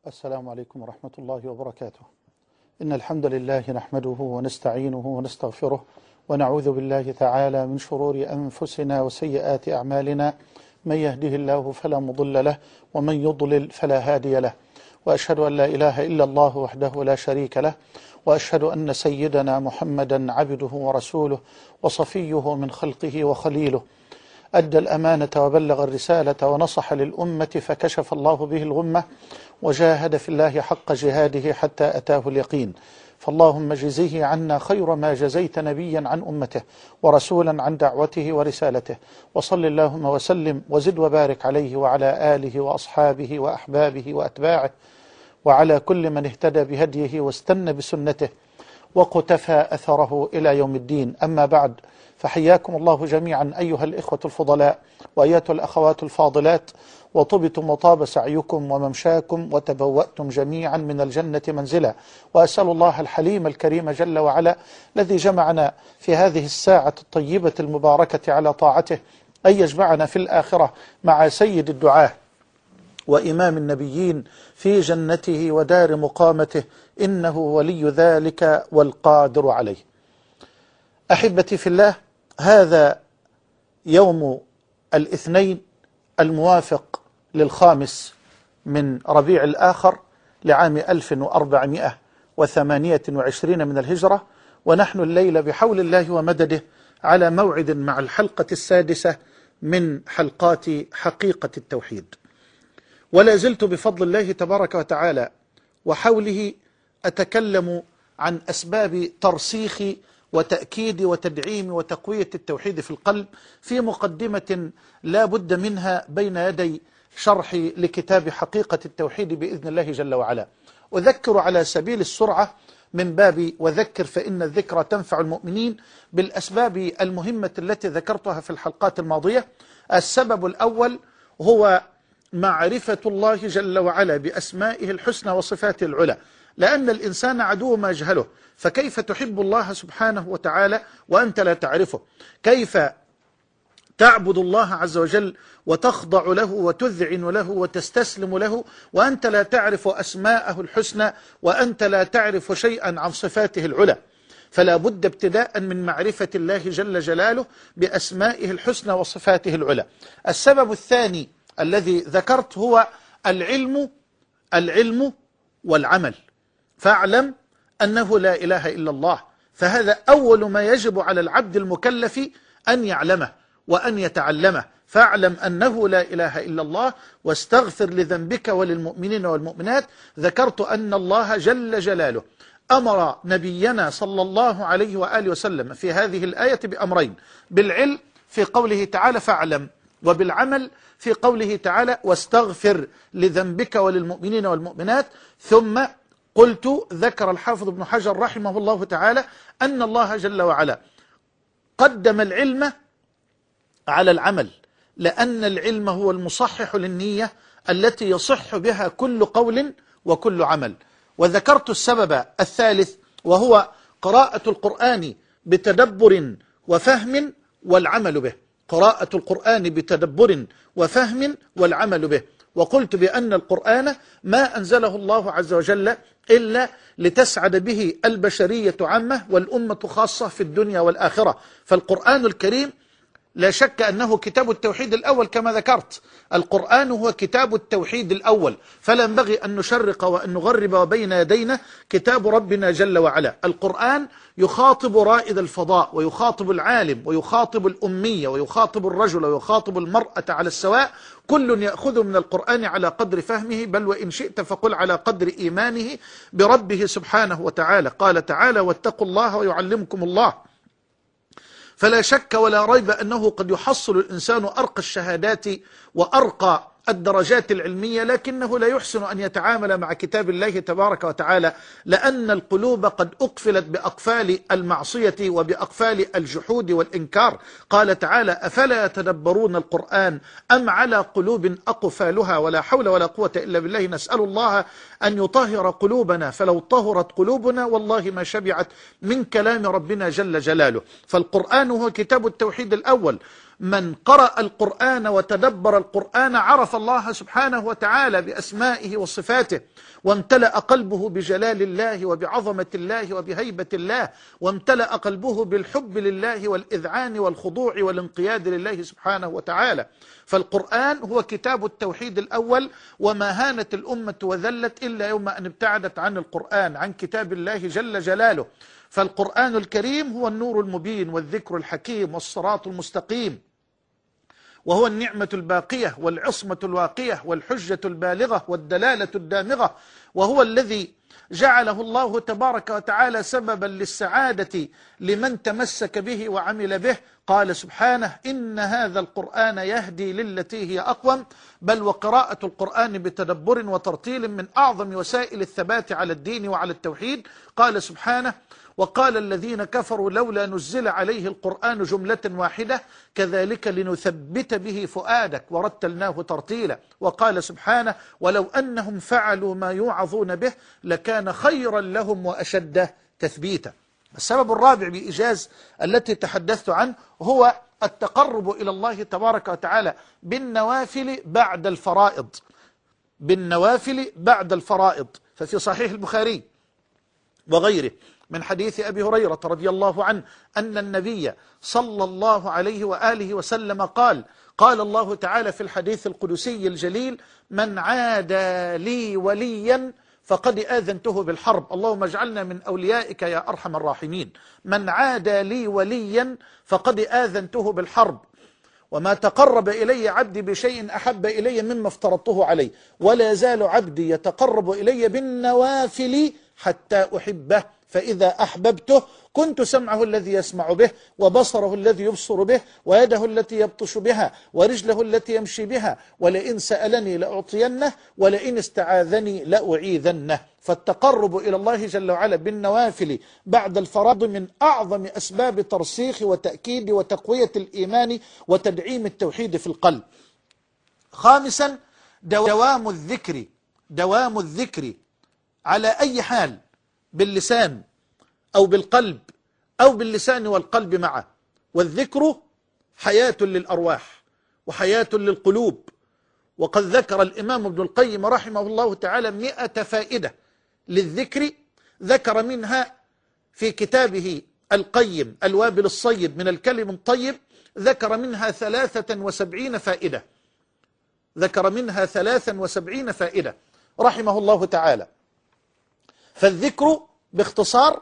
السلام عليكم ورحمة الله وبركاته. إن الحمد لله نحمده ونستعينه ونستغفره ونعوذ بالله تعالى من شرور أنفسنا وسيئات أعمالنا، من يهده الله فلا مضل له ومن يضلل فلا هادي له، وأشهد أن لا إله إلا الله وحده لا شريك له، وأشهد أن سيدنا محمدا عبده ورسوله وصفيه من خلقه وخليله، أدى الأمانة وبلغ الرسالة ونصح للأمة فكشف الله به الغمة وجاهد في الله حق جهاده حتى أتاه اليقين. فاللهم جزيه عنا خير ما جزيت نبيا عن أمته ورسولا عن دعوته ورسالته، وصل اللهم وسلم وزد وبارك عليه وعلى آله وأصحابه وأحبابه وأتباعه وعلى كل من اهتدى بهديه واستنى بسنته وقتفى أثره إلى يوم الدين. أما بعد، فحياكم الله جميعا أيها الإخوة الفضلاء وأيتها الأخوات الفاضلات، وطبتم وطاب سعيكم وممشاكم وتبوأتم جميعا من الجنة منزلا، وأسأل الله الحليم الكريم جل وعلا الذي جمعنا في هذه الساعة الطيبة المباركة على طاعته أن يجمعنا في الآخرة مع سيد الدعاة وإمام النبيين في جنته ودار مقامته، إنه ولي ذلك والقادر عليه. أحبتي في الله، هذا يوم الاثنين الموافق للخامس من ربيع الآخر لعام 1428 من الهجرة، ونحن الليلة بحول الله ومدده على موعد مع الحلقة السادسة من حلقات حقيقة التوحيد. ولا زلت بفضل الله تبارك وتعالى وحوله أتكلم عن أسباب ترسيخ وتأكيد وتدعيم وتقوية التوحيد في القلب، في مقدمة لا بد منها بين يدي شرح لكتاب حقيقة التوحيد بإذن الله جل وعلا. أذكر على سبيل السرعة من باب وذكر فإن الذكرى تنفع المؤمنين بالأسباب المهمة التي ذكرتها في الحلقات الماضية. السبب الأول هو معرفة الله جل وعلا بأسمائه الحسنى وصفاته العلى، لأن الإنسان عدو ما يجهله، فكيف تحب الله سبحانه وتعالى وأنت لا تعرفه؟ كيف تعبد الله عز وجل وتخضع له وتذعن له وتستسلم له وأنت لا تعرف أسماءه الحسنى وأنت لا تعرف شيئا عن صفاته العلى؟ فلا بد ابتداء من معرفة الله جل جلاله بأسمائه الحسنى وصفاته العلى. السبب الثاني الذي ذكرت هو العلم والعمل. فاعلم أنه لا إله إلا الله، فهذا أول ما يجب على العبد المكلف أن يعلمه وأن يتعلمه. فاعلم أنه لا إله إلا الله واستغفر لذنبك وللمؤمنين والمؤمنات. ذكرت أن الله جل جلاله أمر نبينا صلى الله عليه وآله وسلم في هذه الآية بأمرين: بالعلم في قوله تعالى فاعلم، وبالعمل في قوله تعالى واستغفر لذنبك وللمؤمنين والمؤمنات. ثم قلت، ذكر الحافظ ابن حجر رحمه الله تعالى أن الله جل وعلا قدم العلم على العمل، لأن العلم هو المصحح للنية التي يصح بها كل قول وكل عمل. وذكرت السبب الثالث وهو قراءة القرآن بتدبر وفهم والعمل به. قراءة القرآن بتدبر وفهم والعمل به. وقلت بأن القرآن ما أنزله الله عز وجل إلا لتسعد به البشرية عامة والأمة خاصة في الدنيا والآخرة. فالقرآن الكريم لا شك أنه كتاب التوحيد الأول كما ذكرت. القرآن هو كتاب التوحيد الأول، فلا ينبغي أن نشرق وأن نغرب، وبين يدينا كتاب ربنا جل وعلا. القرآن يخاطب رائد الفضاء ويخاطب العالم ويخاطب الأمية ويخاطب الرجل ويخاطب المرأة على السواء. كل يأخذ من القرآن على قدر فهمه، بل وإن شئت فقل على قدر إيمانه بربه سبحانه وتعالى. قال تعالى واتقوا الله ويعلمكم الله. فلا شك ولا ريب أنه قد يحصل الإنسان أرقى الشهادات وأرقى الدرجات العلمية، لكنه لا يحسن أن يتعامل مع كتاب الله تبارك وتعالى، لأن القلوب قد أقفلت بأقفال المعصية وبأقفال الجحود والإنكار. قال تعالى أفلا يتدبرون القرآن أم على قلوب أقفالها؟ ولا حول ولا قوة إلا بالله. نسأل الله أن يطهر قلوبنا، فلو طهرت قلوبنا والله ما شبعت من كلام ربنا جل جلاله. فالقرآن هو كتاب التوحيد الأول، من قرأ القرآن وتدبر القرآن عرف الله سبحانه وتعالى بأسمائه وصفاته، وامتلأ قلبه بجلال الله وبعظمة الله وبهيبة الله، وامتلأ قلبه بالحب لله والإذعان والخضوع والانقياد لله سبحانه وتعالى. فالقرآن هو كتاب التوحيد الأول، وما هانت الأمة وذلت إلا يوم أن ابتعدت عن القرآن، عن كتاب الله جل جلاله. فالقرآن الكريم هو النور المبين والذكر الحكيم والصراط المستقيم، وهو النعمة الباقية والعصمة الواقية والحجة البالغة والدلالة الدامغة، وهو الذي جعله الله تبارك وتعالى سببا للسعادة لمن تمسك به وعمل به. قال سبحانه: إن هذا القرآن يهدي للتي هي أقوم. بل وقراءة القرآن بتدبر وترتيل من أعظم وسائل الثبات على الدين وعلى التوحيد. قال سبحانه: وقال الذين كفروا لولا نزل عليه القرآن جملة واحدة كذلك لنثبت به فؤادك ورتلناه ترتيلا. وقال سبحانه: ولو أنهم فعلوا ما يوعظون به لكان خيرا لهم وأشد تثبيتا. السبب الرابع بإيجاز التي تحدثت عنه هو التقرب إلى الله تبارك وتعالى بالنوافل بعد الفرائض، بالنوافل بعد الفرائض. ففي صحيح البخاري وغيره من حديث أبي هريرة رضي الله عنه أن النبي صلى الله عليه وآله وسلم قال: قال الله تعالى في الحديث القدسي الجليل: من عادى لي وليا فقد آذنته بالحرب. اللهم اجعلنا من أوليائك يا أرحم الراحمين. من عادى لي وليا فقد آذنته بالحرب، وما تقرب إلي عبدي بشيء أحب إلي مما افترضته عليه، ولا يزال عبدي يتقرب إلي بالنوافل حتى أحبه، فإذا أحببته كنت سمعه الذي يسمع به، وبصره الذي يبصر به، ويده التي يبطش بها، ورجله التي يمشي بها، ولئن سألني لأعطينه، ولئن استعاذني لأعيذنه. فالتقرب إلى الله جل وعلا بالنوافل بعد الفرائض من أعظم أسباب ترسيخ وتأكيد وتقوية الإيمان وتدعيم التوحيد في القلب. خامسا: دوام الذكر على أي حال، باللسان أو بالقلب أو باللسان والقلب معه. والذكر حياة للأرواح وحياة للقلوب. وقد ذكر الإمام ابن القيم رحمه الله تعالى 100 فائدة للذكر، ذكر منها في كتابه القيم الوابل الصيب من الكلم الطيب، ذكر منها 73 فائدة، ذكر منها 73 فائدة رحمه الله تعالى. فالذكر باختصار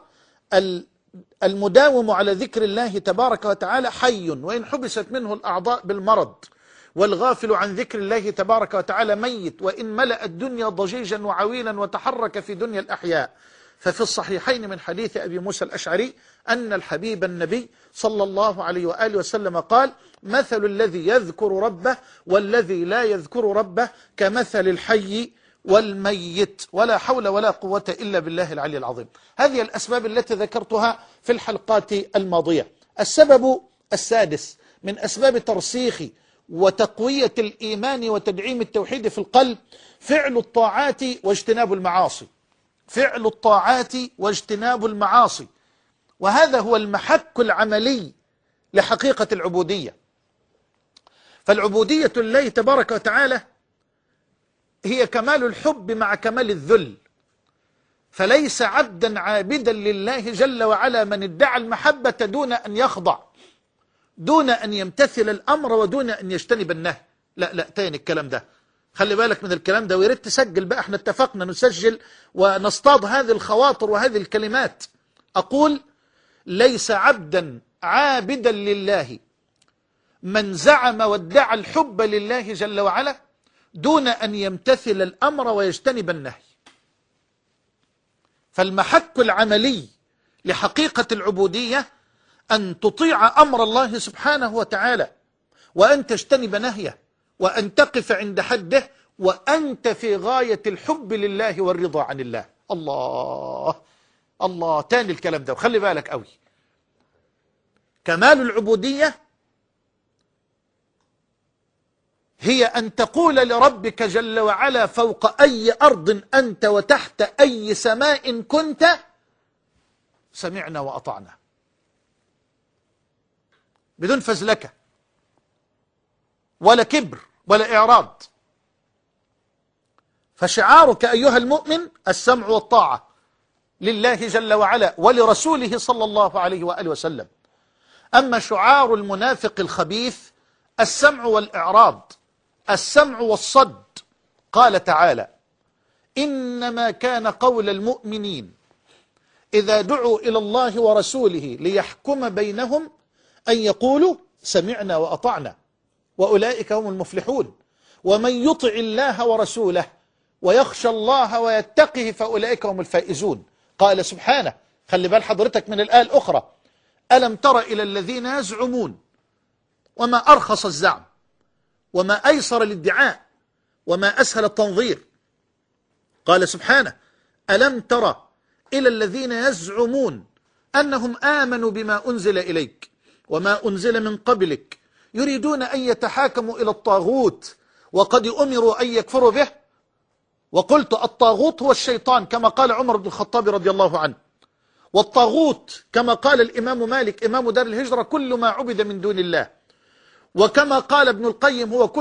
المداوم على ذكر الله تبارك وتعالى حي، وإن حبست منه الأعضاء بالمرض. والغافل عن ذكر الله تبارك وتعالى ميت، وإن ملأ الدنيا ضجيجا وعويلا وتحرك في دنيا الأحياء. ففي الصحيحين من حديث أبي موسى الأشعري أن الحبيب النبي صلى الله عليه وآله وسلم قال: مثل الذي يذكر ربه والذي لا يذكر ربه كمثل الحي والميت، ولا حول ولا قوة إلا بالله العلي العظيم. هذه الأسباب التي ذكرتها في الحلقات الماضية. السبب السادس من أسباب ترسيخ وتقوية الإيمان وتدعيم التوحيد في القلب: فعل الطاعات واجتناب المعاصي. فعل الطاعات واجتناب المعاصي، وهذا هو المحك العملي لحقيقة العبودية. فالعبودية لله تبارك وتعالى هي كمال الحب مع كمال الذل. فليس عبدا عابدا لله جل وعلا من ادعى المحبة دون أن يخضع، دون أن يمتثل الأمر، ودون أن يجتنب النهي. لا تاني الكلام ده، خلي بالك من الكلام ده، ويريد تسجل بقى، احنا اتفقنا نسجل ونصطاد هذه الخواطر وهذه الكلمات. أقول: ليس عبدا عابدا لله من زعم وادعى الحب لله جل وعلا دون أن يمتثل الأمر ويجتنب النهي. فالمحك العملي لحقيقة العبودية أن تطيع أمر الله سبحانه وتعالى، وأن تجتنب نهيه، وأن تقف عند حده، وأنت في غاية الحب لله والرضا عن الله. الله تاني الكلام ده، وخلي بالك قوي. كمال العبودية هي أن تقول لربك جل وعلا فوق أي أرض أنت وتحت أي سماء كنت: سمعنا وأطعنا، بدون فزلكة، ولا كبر ولا إعراض. فشعارك أيها المؤمن السمع والطاعة لله جل وعلا ولرسوله صلى الله عليه وآله وسلم. أما شعار المنافق الخبيث السمع والإعراض، السمع والصد. قال تعالى: إنما كان قول المؤمنين إذا دعوا إلى الله ورسوله ليحكم بينهم أن يقولوا سمعنا وأطعنا وأولئك هم المفلحون ومن يطع الله ورسوله ويخشى الله ويتقه فأولئك هم الفائزون. قال سبحانه، خلي بال حضرتك من الآية الأخرى: ألم تر إلى الذين يزعمون، وما أرخص الزعم وما أيسر الادعاء وما أسهل التنظير. قال سبحانه: ألم تر إلى الذين يزعمون أنهم آمنوا بما أنزل إليك وما أنزل من قبلك يريدون أن يتحاكموا إلى الطاغوت وقد أمروا أن يكفروا به. وقلت الطاغوت هو الشيطان كما قال عمر بن الخطاب رضي الله عنه، والطاغوت كما قال الإمام مالك إمام دار الهجرة كل ما عبد من دون الله، وكما قال ابن القيم هو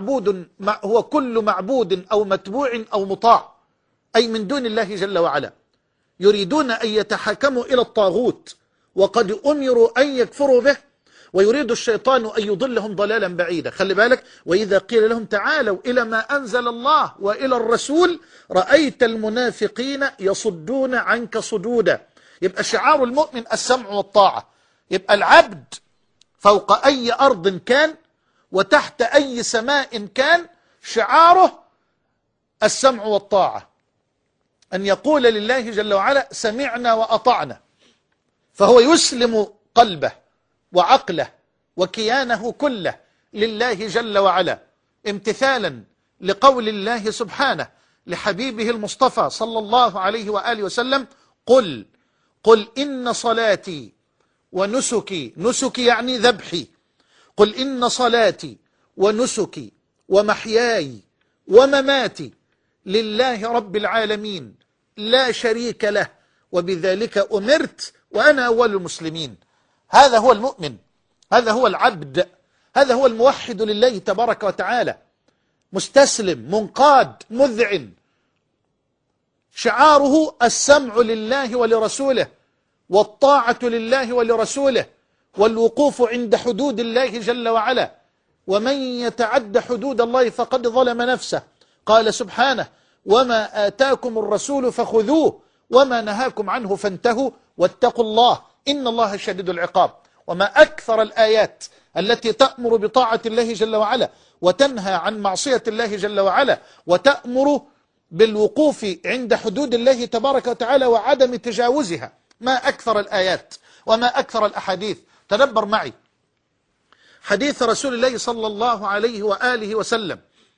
كل معبود أو متبوع أو مطاع، أي من دون الله جل وعلا. يريدون أن يتحاكموا إلى الطاغوت وقد أمروا أن يكفروا به، ويريد الشيطان أن يضلهم ضلالا بعيدا. خلي بالك: وإذا قيل لهم تعالوا إلى ما أنزل الله وإلى الرسول رأيت المنافقين يصدون عنك صدودا. يبقى شعار المؤمن السمع والطاعة. يبقى العبد فوق أي أرض كان وتحت أي سماء كان شعاره السمع والطاعة، أن يقول لله جل وعلا سمعنا وأطعنا، فهو يسلم قلبه وعقله وكيانه كله لله جل وعلا امتثالا لقول الله سبحانه لحبيبه المصطفى صلى الله عليه وآله وسلم: قل إن صلاتي ونسكي، نسكي يعني ذبحي، قل إن صلاتي ونسكي ومحياي ومماتي لله رب العالمين لا شريك له وبذلك أمرت وأنا أول المسلمين. هذا هو المؤمن، هذا هو العبد، هذا هو الموحد لله تبارك وتعالى، مستسلم منقاد مذعن. شعاره السمع لله ولرسوله والطاعة لله ولرسوله والوقوف عند حدود الله جل وعلا، ومن يتعد حدود الله فقد ظلم نفسه. قال سبحانه: وما آتاكم الرسول فخذوه وما نهاكم عنه فانتهوا واتقوا الله إن الله شديد العقاب. وما أكثر الآيات التي تأمر بطاعة الله جل وعلا وتنهى عن معصية الله جل وعلا وتأمر بالوقوف عند حدود الله تبارك وتعالى وعدم تجاوزها. ما أكثر الآيات وما أكثر الأحاديث. تدبر معي حديث رسول الله صلى الله عليه وآله وسلم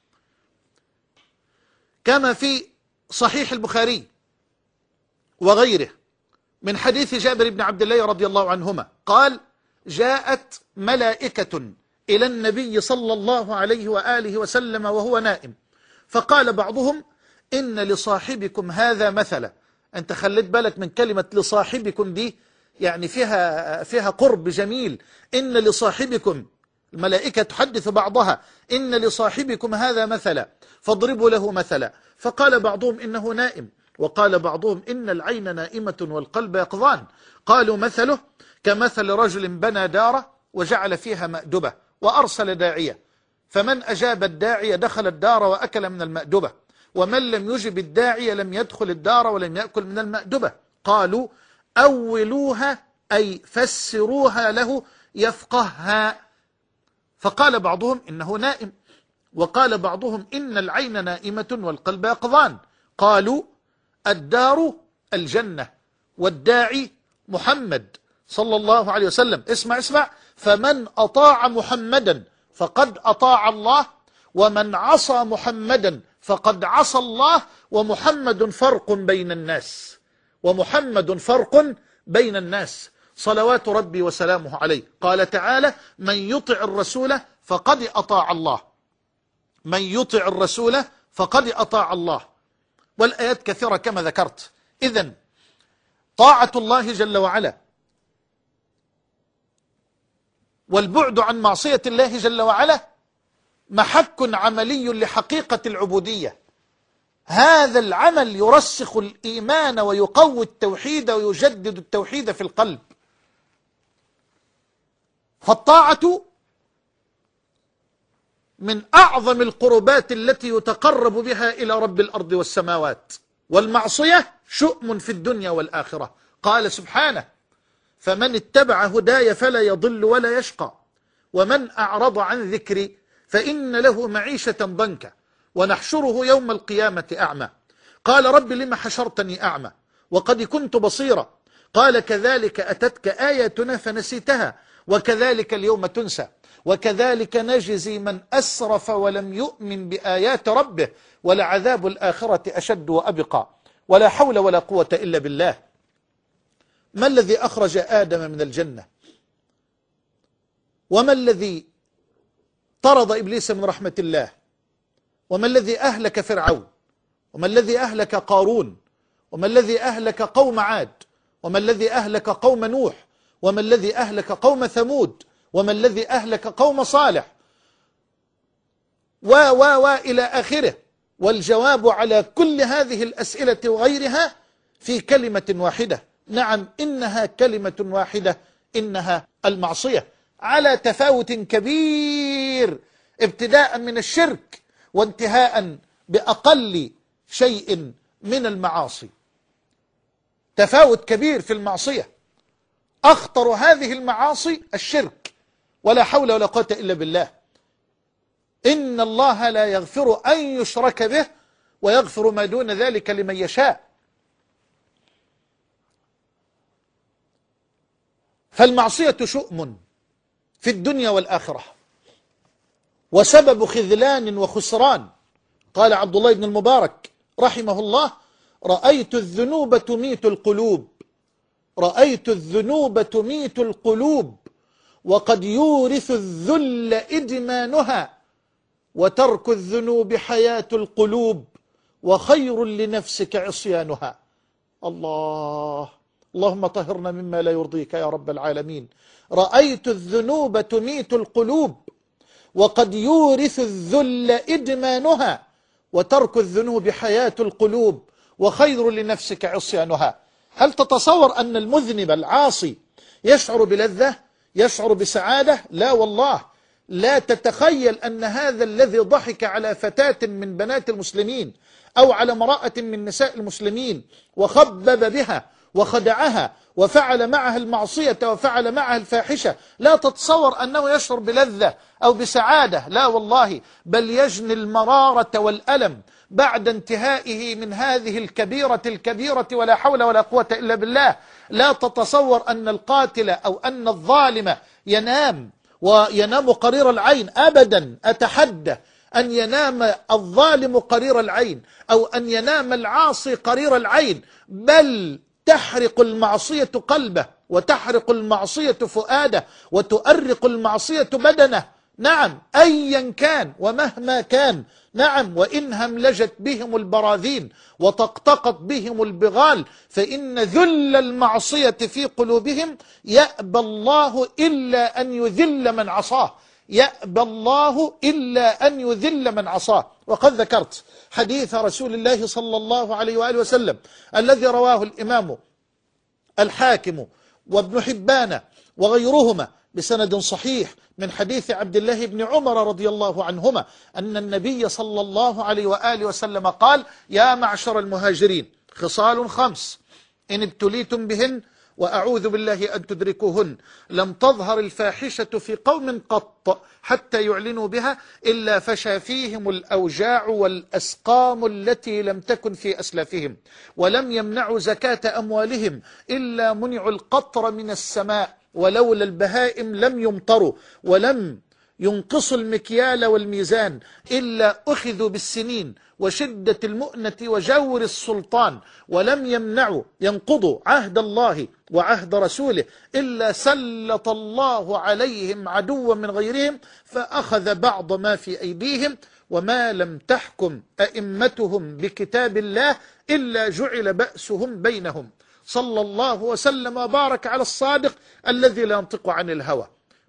كما في صحيح البخاري وغيره من حديث جابر بن عبد الله رضي الله عنهما قال: جاءت ملائكة إلى النبي صلى الله عليه وآله وسلم وهو نائم، فقال بعضهم: إن لصاحبكم هذا مثلا. أنت خليت بالك من كلمة لصاحبكم دي، يعني فيها قرب جميل. إن لصاحبكم، الملائكة تحدث بعضها: إن لصاحبكم هذا مثلا فاضربوا له مثلا. فقال بعضهم: إنه نائم، وقال بعضهم: إن العين نائمة والقلب يقظان. قالوا: مثله كمثل رجل بنى داره وجعل فيها مأدبة وأرسل داعية، فمن أجاب الداعية دخل الدار وأكل من المأدبة، ومن لم يجب الداعية لم يدخل الدار ولم يأكل من المأدبة. قالوا: أولوها أي فسروها له يفقهها. فقال بعضهم: إنه نائم، وقال بعضهم: إن العين نائمة والقلب يقظان. قالوا: الدار الجنة والداعي محمد صلى الله عليه وسلم. اسمع: فمن أطاع محمدا فقد أطاع الله، ومن عصى محمدا فقد عصى الله، ومحمد فرق بين الناس، ومحمد فرق بين الناس صلوات ربي وسلامه عليه. قال تعالى: من يطع الرسول فقد أطاع الله، من يطع الرسول فقد أطاع الله. والآيات كثيرة كما ذكرت. إذن طاعة الله جل وعلا والبعد عن معصية الله جل وعلا محك عملي لحقيقة العبودية. هذا العمل يرسخ الإيمان ويقوي التوحيد ويجدد التوحيد في القلب. فالطاعة من أعظم القربات التي يتقرب بها إلى رب الأرض والسماوات، والمعصية شؤم في الدنيا والآخرة. قال سبحانه: فمن اتبع هداي فلا يضل ولا يشقى، ومن أعرض عن ذكري فإن له معيشة ضنكا ونحشره يوم القيامة أعمى. قال: رب لم حشرتني أعمى وقد كنت بصيرا. قال: كذلك أتتك آياتنا فنسيتها وكذلك اليوم تنسى وكذلك نجزي من أسرف ولم يؤمن بآيات ربه ولعذاب الآخرة أشد وأبقى. ولا حول ولا قوة إلا بالله. ما الذي أخرج آدم من الجنة؟ وما الذي طرد إبليس من رحمة الله؟ وما الذي أهلك فرعون؟ وما الذي أهلك قارون؟ وما الذي أهلك قوم عاد؟ وما الذي أهلك قوم نوح؟ وما الذي أهلك قوم ثمود؟ وما الذي أهلك قوم صالح؟ إلى آخره. والجواب على كل هذه الأسئلة وغيرها في كلمة واحدة. نعم، إنها كلمة واحدة، إنها المعصية، على تفاوت كبير، ابتداء من الشرك وانتهاء بأقل شيء من المعاصي. تفاوت كبير في المعصية. أخطر هذه المعاصي الشرك، ولا حول ولا قوة إلا بالله. إن الله لا يغفر أن يشرك به ويغفر ما دون ذلك لمن يشاء. فالمعصية شؤم في الدنيا والآخرة وسبب خذلان وخسران. قال عبد الله بن المبارك رحمه الله: رأيت الذنوب تميت القلوب، رأيت الذنوب تميت القلوب، وقد يورث الذل إدمانها، وترك الذنوب حياة القلوب، وخير لنفسك عصيانها. اللهم طهرنا مما لا يرضيك يا رب العالمين. رأيت الذنوب تميت القلوب، وقد يورث الذل إدمانها، وترك الذنوب حياة القلوب، وخير لنفسك عصيانها. هل تتصور أن المذنب العاصي يشعر بلذة، يشعر بسعادة؟ لا والله. لا تتخيل أن هذا الذي ضحك على فتاة من بنات المسلمين أو على امرأة من نساء المسلمين وخبب بها وخدعها وفعل معها المعصية وفعل معها الفاحشة، لا تتصور أنه يشعر بلذة أو بسعادة، لا والله، بل يجني المرارة والألم بعد انتهائه من هذه الكبيرة ولا حول ولا قوة إلا بالله. لا تتصور أن القاتل أو أن الظالم ينام وينام قرير العين، أبدا. أتحدى أن ينام الظالم قرير العين أو أن ينام العاصي قرير العين، بل تحرق المعصية قلبه وتحرق المعصية فؤاده وتؤرق المعصية بدنه. نعم، أيا كان ومهما كان. نعم، وإن هملجت بهم البراذين وطقطقت بهم البغال، فإن ذل المعصية في قلوبهم يأبى الله إلا أن يذل من عصاه، يأبى الله إلا أن يذل من عصاه. وقد ذكرت حديث رسول الله صلى الله عليه وآله وسلم الذي رواه الإمام الحاكم وابن حبان وغيرهما بسند صحيح من حديث عبد الله بن عمر رضي الله عنهما أن النبي صلى الله عليه وآله وسلم قال: يا معشر المهاجرين، خصال 5 إن ابتليتم بهن وأعوذ بالله أن تدركوهن، لم تظهر الفاحشة في قوم قط حتى يعلنوا بها إلا فشى فيهم الأوجاع والأسقام التي لم تكن في أسلافهم، ولم يمنعوا زكاة أموالهم إلا منعوا القطر من السماء، ولولا البهائم لم يمطروا، ولم ينقصوا المكيال والميزان إلا أخذوا بالسنين وشدة المؤنة وجور السلطان، ولم ينقضوا عهد الله وعهد رسوله إلا سلط الله عليهم عدوا من غيرهم فأخذ بعض ما في أيديهم، وما لم تحكم أئمتهم بكتاب الله إلا جعل بأسهم بينهم. صلى الله وسلم وبارك على الصادق الذي لا ينطق عن الهوى.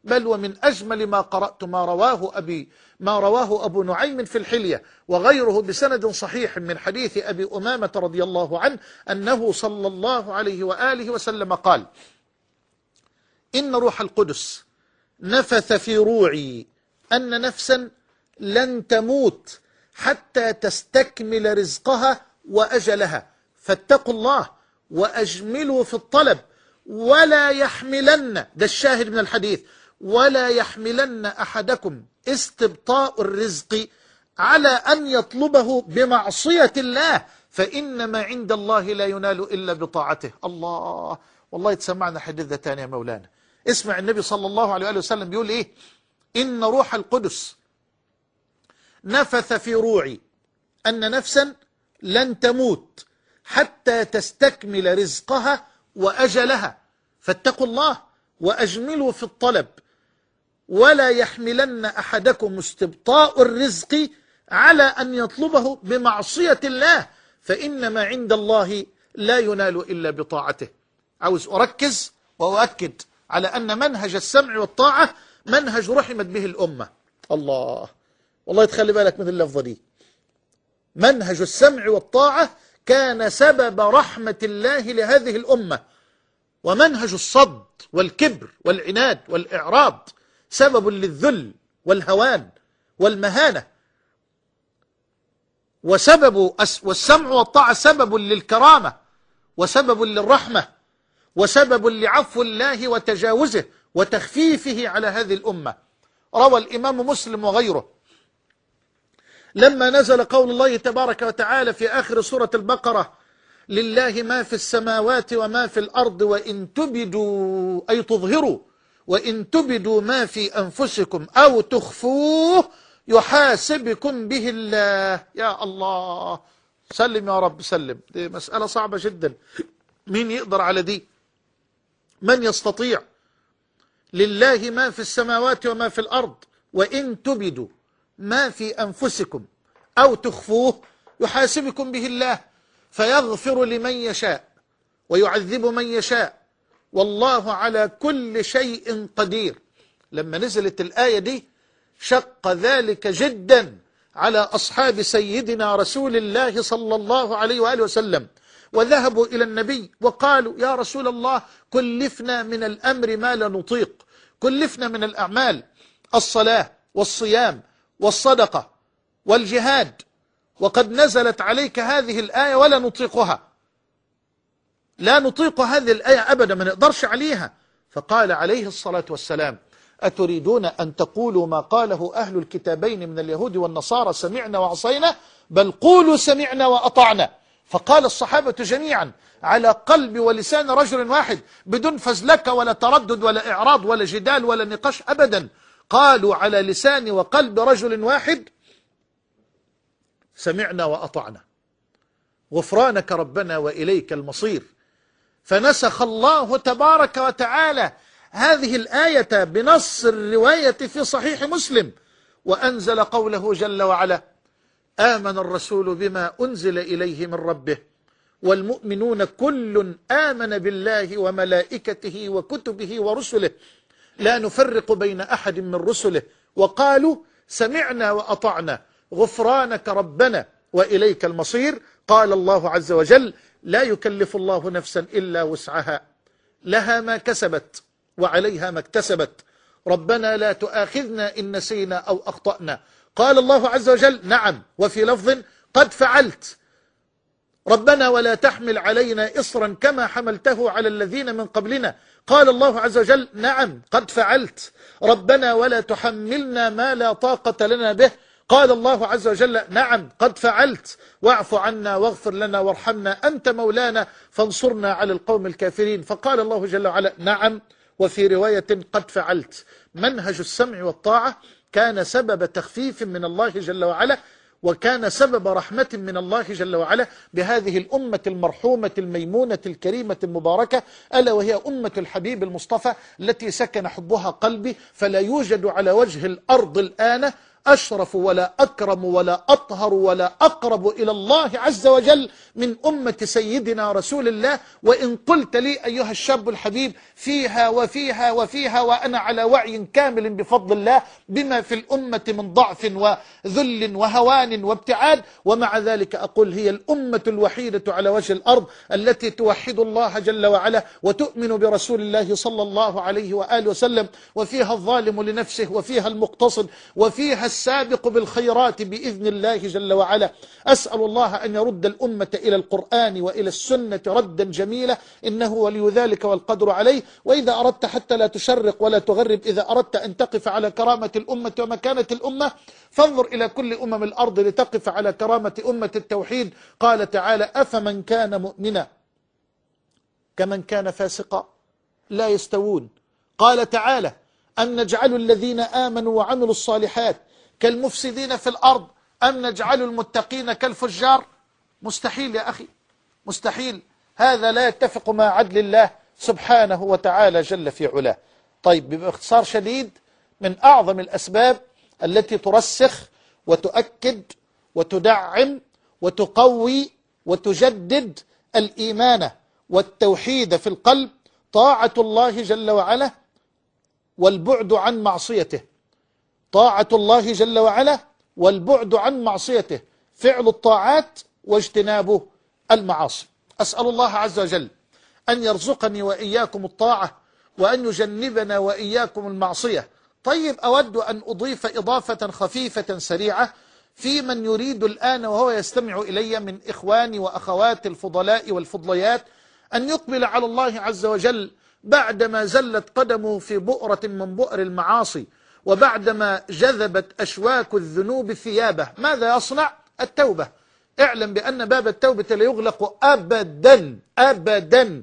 بل ومن أجمل ما قرأت ما رواه أبو نعيم في الحلية وغيره بسند صحيح من حديث أبي أمامة رضي الله عنه أنه صلى الله عليه وآله وسلم قال: إن روح القدس نفث في روعي أن نفسا لن تموت حتى تستكمل رزقها وأجلها، فاتقوا الله وأجملوا في الطلب، ولا يحملن، ده الشاهد من الحديث، ولا يحملن أحدكم استبطاء الرزق على أن يطلبه بمعصية الله، فإن ما عند الله لا ينال إلا بطاعته. الله، والله يتسمعنا حديث ده تاني يا مولانا. اسمع النبي صلى الله عليه وآله وسلم بيقول إيه: إن روح القدس نفث في روعي أن نفسا لن تموت حتى تستكمل رزقها وأجلها، فاتقوا الله وأجملوا في الطلب، ولا يحملن أحدكم استبطاء الرزق على أن يطلبه بمعصية الله، فإن ما عند الله لا ينال إلا بطاعته. عاوز أركز وأؤكد على أن منهج السمع والطاعة منهج رحمت به الأمة. الله، والله تخلي بالك من اللفظة دي. منهج السمع والطاعة كان سبب رحمة الله لهذه الأمة، ومنهج الصد والكبر والعناد والإعراض سبب للذل والهوان والمهانة، والسمع والطاعة سبب للكرامة وسبب للرحمة وسبب لعفو الله وتجاوزه وتخفيفه على هذه الأمة. روى الإمام مسلم وغيره لما نزل قول الله تبارك وتعالى في آخر سورة البقرة: لله ما في السماوات وما في الأرض وإن تبدوا، أي تظهروا، وإن تبدوا ما في أنفسكم أو تخفوه يحاسبكم به الله. يا الله، سلم يا رب سلم. دي مسألة صعبة جدا، مين يقدر على دي؟ من يستطيع؟ لله ما في السماوات وما في الأرض وإن تبدوا ما في أنفسكم أو تخفوه يحاسبكم به الله، فيغفر لمن يشاء ويعذب من يشاء، والله على كل شيء قدير. لما نزلت الآية دي شق ذلك جدا على أصحاب سيدنا رسول الله صلى الله عليه وآله وسلم، وذهبوا إلى النبي وقالوا: يا رسول الله، كلفنا من الأمر ما لا نطيق، كلفنا من الأعمال الصلاة والصيام والصدقة والجهاد، وقد نزلت عليك هذه الآية ولا نطيقها، لا نطيق هذه الآية أبدا، ما نقدرش عليها. فقال عليه الصلاة والسلام: أتريدون أن تقولوا ما قاله أهل الكتابين من اليهود والنصارى: سمعنا وعصينا؟ بل قولوا سمعنا وأطعنا. فقال الصحابة جميعا على قلب ولسان رجل واحد، بدون فزلكة ولا تردد ولا إعراض ولا جدال ولا نقاش أبدا، قالوا على لسان وقلب رجل واحد: سمعنا وأطعنا، غفرانك ربنا وإليك المصير. فنسخ الله تبارك وتعالى هذه الآية بنص الرواية في صحيح مسلم، وأنزل قوله جل وعلا: آمن الرسول بما أنزل إليه من ربه والمؤمنون كل آمن بالله وملائكته وكتبه ورسله لا نفرق بين أحد من رسله وقالوا سمعنا وأطعنا غفرانك ربنا وإليك المصير. قال الله عز وجل: لا يكلف الله نفسا إلا وسعها، لها ما كسبت وعليها ما اكتسبت، ربنا لا تؤاخذنا إن نسينا أو أخطأنا. قال الله عز وجل: نعم، وفي لفظ: قد فعلت، ربنا ولا تحمل علينا إصرا كما حملته على الذين من قبلنا. قال الله عز وجل: نعم، قد فعلت، ربنا ولا تحملنا ما لا طاقة لنا به. قال الله عز وجل: نعم، قد فعلت، واعف عنا واغفر لنا وارحمنا أنت مولانا فانصرنا على القوم الكافرين. فقال الله جل وعلا: نعم، وفي رواية: قد فعلت. منهج السمع والطاعة كان سبب تخفيف من الله جل وعلا، وكان سبب رحمة من الله جل وعلا بهذه الأمة المرحومة الميمونة الكريمة المباركة، ألا وهي أمة الحبيب المصطفى التي سكن حبها قلبي، فلا يوجد على وجه الأرض الآن أشرف ولا أكرم ولا أطهر ولا أقرب إلى الله عز وجل من أمة سيدنا رسول الله. وإن قلت لي أيها الشاب الحبيب فيها وفيها وفيها وأنا على وعي كامل بفضل الله بما في الأمة من ضعف وذل وهوان وابتعاد، ومع ذلك أقول هي الأمة الوحيدة على وجه الأرض التي توحد الله جل وعلا وتؤمن برسول الله صلى الله عليه وآله وسلم، وفيها الظالم لنفسه وفيها المقتصد وفيها السابق بالخيرات بإذن الله جل وعلا. أسأل الله أن يرد الأمة إلى القرآن وإلى السنة ردا جميلا، إنه ولي ذلك والقدر عليه. وإذا أردت حتى لا تشرق ولا تغرب، إذا أردت أن تقف على كرامة الأمة ومكانة الأمة فانظر إلى كل أمم الأرض لتقف على كرامة أمة التوحيد. قال تعالى: أفمن كان مؤمنا كمن كان فاسقا لا يستوون. قال تعالى: أم نجعل الذين آمنوا وعملوا الصالحات كالمفسدين في الأرض أم نجعل المتقين كالفجار. مستحيل يا أخي، مستحيل، هذا لا يتفق مع عدل الله سبحانه وتعالى جل في علاه. طيب، باختصار شديد، من أعظم الأسباب التي ترسخ وتؤكد وتدعم وتقوي وتجدد الإيمان والتوحيد في القلب طاعة الله جل وعلا والبعد عن معصيته. طاعة الله جل وعلا والبعد عن معصيته، فعل الطاعات واجتناب المعاصي. أسأل الله عز وجل أن يرزقني وإياكم الطاعة وأن يجنبنا وإياكم المعصية. طيب، أود أن أضيف إضافة خفيفة سريعة في من يريد الآن وهو يستمع إلي من إخواني وأخواتي الفضلاء والفضليات أن يقبل على الله عز وجل بعدما زلت قدمه في بؤرة من بؤر المعاصي، وبعدما جذبت أشواك الذنوب ثيابه. ماذا يصنع؟ التوبة. اعلم بأن باب التوبة لا يغلق أبدا أبدا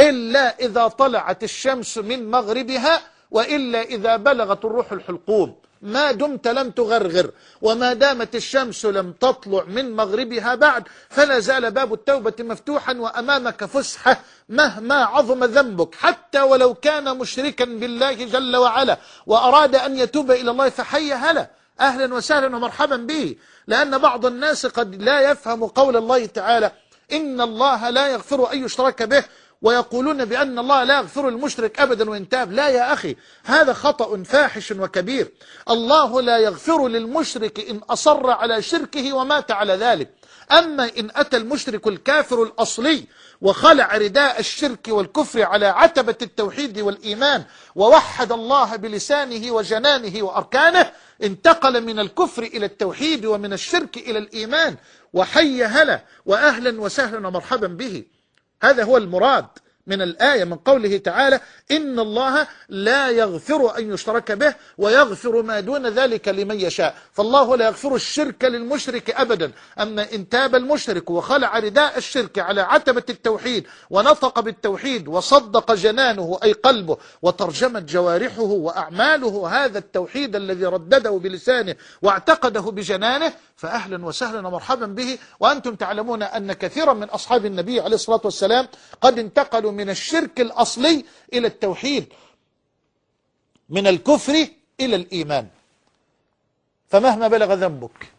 إلا إذا طلعت الشمس من مغربها، وإلا إذا بلغت الروح الحلقوم. ما دمت لم تغرغر وما دامت الشمس لم تطلع من مغربها بعد، فلا زال باب التوبة مفتوحا وأمامك فسحة مهما عظم ذنبك، حتى ولو كان مشركا بالله جل وعلا وأراد أن يتوب إلى الله فحي هلا، أهلا وسهلا ومرحبا به. لأن بعض الناس قد لا يفهم قول الله تعالى: إن الله لا يغفر أن يشرك به، ويقولون بأن الله لا يغفر المشرك أبدا وإن تاب. لا يا أخي، هذا خطأ فاحش وكبير. الله لا يغفر للمشرك إن أصر على شركه ومات على ذلك. أما إن أتى المشرك الكافر الأصلي وخلع رداء الشرك والكفر على عتبة التوحيد والإيمان ووحد الله بلسانه وجنانه وأركانه، انتقل من الكفر إلى التوحيد ومن الشرك إلى الإيمان، وحي هلا وأهلا وسهلا ومرحبا به. هذا هو المراد من الآية، من قوله تعالى: إن الله لا يغفر أن يشرك به ويغفر ما دون ذلك لمن يشاء. فالله لا يغفر الشرك للمشرك أبدا. أما إن تاب المشرك وخلع رداء الشرك على عتبة التوحيد ونطق بالتوحيد وصدق جنانه أي قلبه وترجمت جوارحه وأعماله هذا التوحيد الذي ردده بلسانه واعتقده بجنانه، فأهلا وسهلا ومرحبا به. وأنتم تعلمون أن كثيرا من أصحاب النبي عليه الصلاة والسلام قد انتقلوا من الشرك الأصلي إلى التوحيد، من الكفر إلى الإيمان. فمهما بلغ ذنبك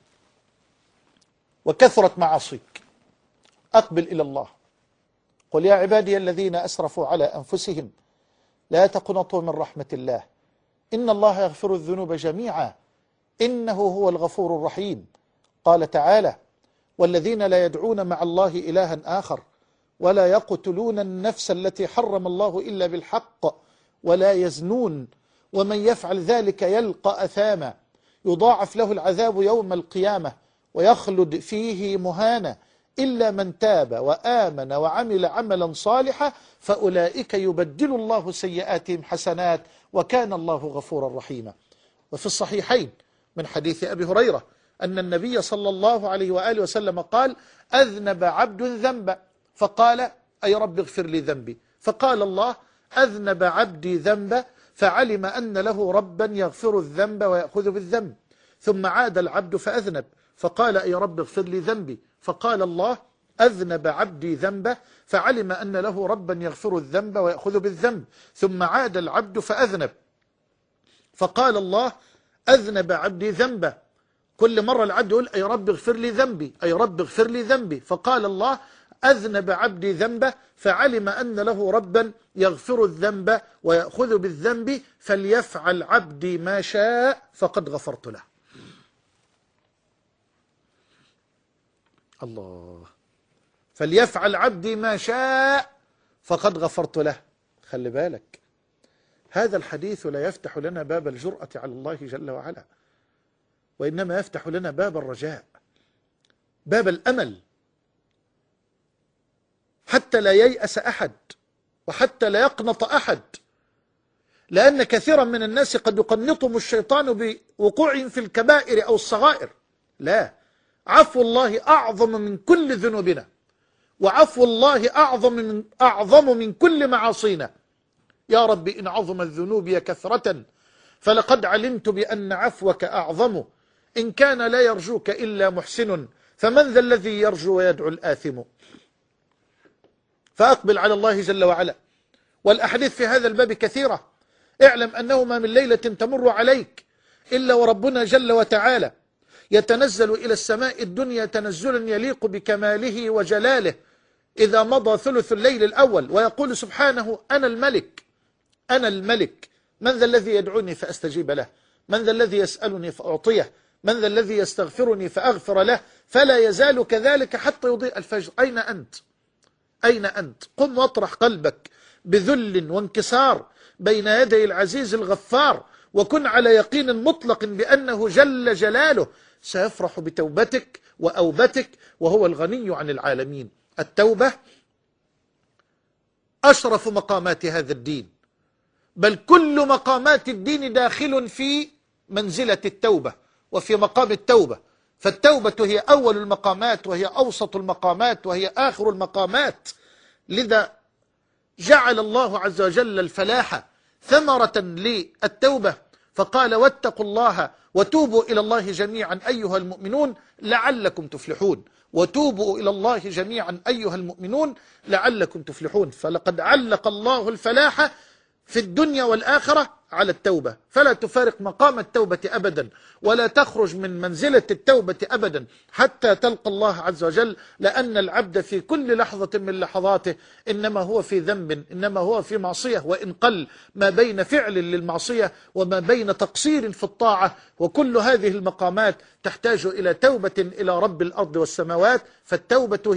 وكثرت معاصيك أقبل إلى الله. قل يا عبادي الذين أسرفوا على أنفسهم لا تقنطوا من رحمة الله إن الله يغفر الذنوب جميعا إنه هو الغفور الرحيم. قال تعالى: والذين لا يدعون مع الله إلها آخر ولا يقتلون النفس التي حرم الله إلا بالحق ولا يزنون ومن يفعل ذلك يلقى أثاما يضاعف له العذاب يوم القيامة ويخلد فيه مهانا إلا من تاب وآمن وعمل عملا صالحا فأولئك يبدل الله سيئاتهم حسنات وكان الله غفورا رحيما. وفي الصحيحين من حديث أبي هريرة أن النبي صلى الله عليه وآله وسلم قال: أذنب عبد ذنبا فقال: أي رب اغفر لي ذنبي. فقال الله: أذنب عبدي ذنبا فعلم أن له ربا يغفر الذنب ويأخذ بالذنب. ثم عاد العبد فأذنب فقال: أي رب اغفر لي ذنبي. فقال الله: أذنب عبدي ذنبا فعلم أن له ربا يغفر الذنب ويأخذ بالذنب. ثم عاد العبد فأذنب فقال الله: أذنب عبدي ذنبا، كل مرة العبد يقول أي رب اغفر لي ذنبي، أي رب اغفر لي ذنبي، فقال الله أذنب عبدي ذنبا فعلم أن له ربا يغفر الذنب ويأخذ بالذنب فليفعل عبدي ما شاء فقد غفرت له. الله، فليفعل عبدي ما شاء فقد غفرت له. خلي بالك، هذا الحديث لا يفتح لنا باب الجرأة على الله جل وعلا، وإنما يفتح لنا باب الرجاء، باب الأمل، حتى لا ييأس أحد وحتى لا يقنط أحد، لأن كثيرا من الناس قد يقنطهم الشيطان بوقوعهم في الكبائر أو الصغائر. لا، عفو الله أعظم من كل ذنوبنا، وعفو الله أعظم من كل معاصينا. يا رب إن عظم الذنوب كثرة فلقد علمت بأن عفوك أعظم، إن كان لا يرجوك إلا محسن فمن ذا الذي يرجو ويدعو الآثم. فأقبل على الله جل وعلا، والأحاديث في هذا الباب كثيرة. اعلم أنه ما من ليلة تمر عليك إلا وربنا جل وتعالى يتنزل إلى السماء الدنيا تنزلا يليق بكماله وجلاله إذا مضى ثلث الليل الأول، ويقول سبحانه أنا الملك، أنا الملك، من ذا الذي يدعوني فأستجيب له، من ذا الذي يسألني فأعطيه، من ذا الذي يستغفرني فأغفر له، فلا يزال كذلك حتى يضيء الفجر. أين أنت؟ أين أنت؟ قم واطرح قلبك بذل وانكسار بين يدي العزيز الغفار، وكن على يقين مطلق بأنه جل جلاله سيفرح بتوبتك وأوبتك، وهو الغني عن العالمين. التوبة أشرف مقامات هذا الدين، بل كل مقامات الدين داخل في منزلة التوبة وفي مقام التوبة. فالتوبة هي أول المقامات، وهي أوسط المقامات، وهي آخر المقامات. لذا جعل الله عز وجل الفلاح ثمرة للتوبة، فقال واتقوا الله وتوبوا إلى الله جميعا أيها المؤمنون لعلكم تفلحون، وتوبوا إلى الله جميعا أيها المؤمنون لعلكم تفلحون. فلقد علق الله الفلاح في الدنيا والآخرة على التوبة، فلا تفارق مقام التوبة أبدا، ولا تخرج من منزلة التوبة أبدا حتى تلقى الله عز وجل، لأن العبد في كل لحظة من لحظاته إنما هو في ذنب، إنما هو في معصية، وإن قل ما بين فعل للمعصية وما بين تقصير في الطاعة، وكل هذه المقامات تحتاج إلى توبة إلى رب الأرض والسماوات. فالتوبة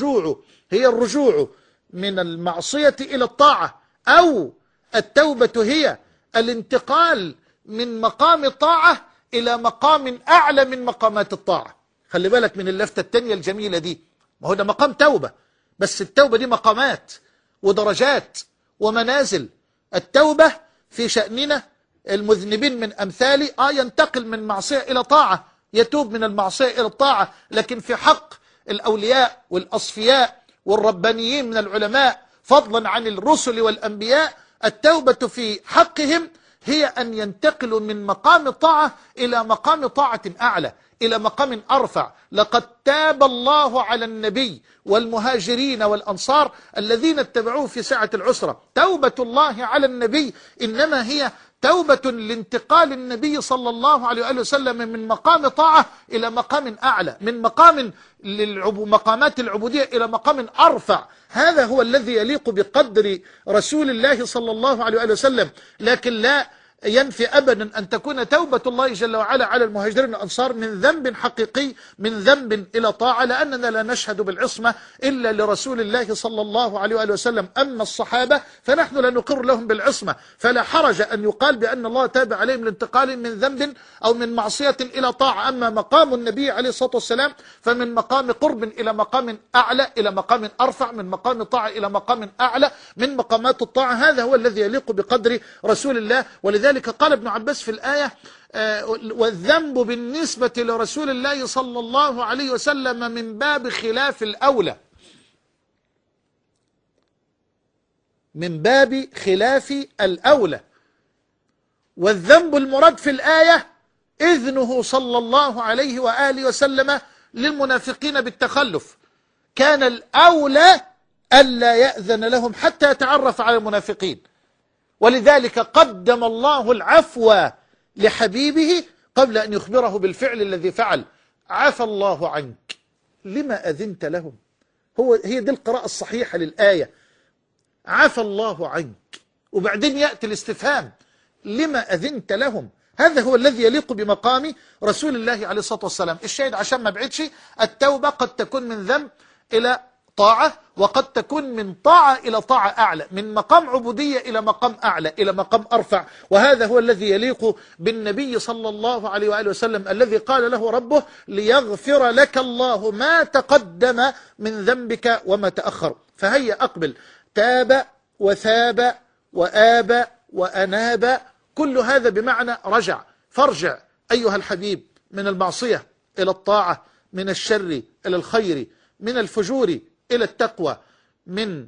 هي الرجوع من المعصية إلى الطاعة، أو التوبة هي الانتقال من مقام الطاعة إلى مقام أعلى من مقامات الطاعة. خلي بالك من اللفتة التانية الجميلة دي، ما هو ده مقام توبة، بس التوبة دي مقامات ودرجات ومنازل. التوبة في شأننا المذنبين من أمثالي ينتقل من معصية إلى طاعة، يتوب من المعصية إلى الطاعة. لكن في حق الأولياء والأصفياء والربانيين من العلماء فضلا عن الرسل والأنبياء، التوبة في حقهم هي أن ينتقلوا من مقام الطاعة إلى مقام طاعة أعلى، إلى مقام أرفع. لقد تاب الله على النبي والمهاجرين والأنصار الذين اتبعوه في ساعة العسرة. توبة الله على النبي إنما هي توبة لانتقال النبي صلى الله عليه وآله وسلم من مقام طاعة إلى مقام أعلى، من مقام مقامات العبودية إلى مقام أرفع. هذا هو الذي يليق بقدر رسول الله صلى الله عليه وآله وسلم. لكن لا ينفي أبدا أن تكون توبة الله جل وعلا على المهاجرين والأنصار من ذنب حقيقي، من ذنب إلى طاعة، لأننا لا نشهد بالعصمة إلا لرسول الله صلى الله عليه وآله وسلم. أما الصحابة فنحن لا نقر لهم بالعصمة، فلا حرج أن يقال بأن الله تاب عليهم لانتقال من ذنب أو من معصية إلى طاعة. أما مقام النبي عليه الصلاة والسلام فمن مقام قرب إلى مقام أعلى، إلى مقام أرفع، من مقام طاعة إلى مقام أعلى من مقامات الطاعة. هذا هو الذي يليق بقدر رسول الله. ولذلك قال ابن عباس في الآية والذنب بالنسبة لرسول الله صلى الله عليه وسلم من باب خلاف الأولى، من باب خلاف الأولى. والذنب المراد في الآية إذنه صلى الله عليه وآله وسلم للمنافقين بالتخلف، كان الأولى ألا يأذن لهم حتى يتعرف على المنافقين. ولذلك قدم الله العفو لحبيبه قبل أن يخبره بالفعل الذي فعل: عفى الله عنك لما أذنت لهم. هي دي القراءة الصحيحة للآية، عفى الله عنك، وبعدين يأتي الاستفهام: لما أذنت لهم. هذا هو الذي يليق بمقام رسول الله عليه الصلاة والسلام. الشاهد عشان ما بعدش، التوبة قد تكون من ذنب إلى طاعة، وقد تكون من طاعة إلى طاعة أعلى، من مقام عبودية إلى مقام أعلى، إلى مقام أرفع. وهذا هو الذي يليق بالنبي صلى الله عليه وآله وسلم، الذي قال له ربه: ليغفر لك الله ما تقدم من ذنبك وما تأخر. فهيا أقبل. تاب وثاب وآب وأناب، كل هذا بمعنى رجع. فارجع أيها الحبيب من المعصية إلى الطاعة، من الشر إلى الخير، من الفجور إلى التقوى، من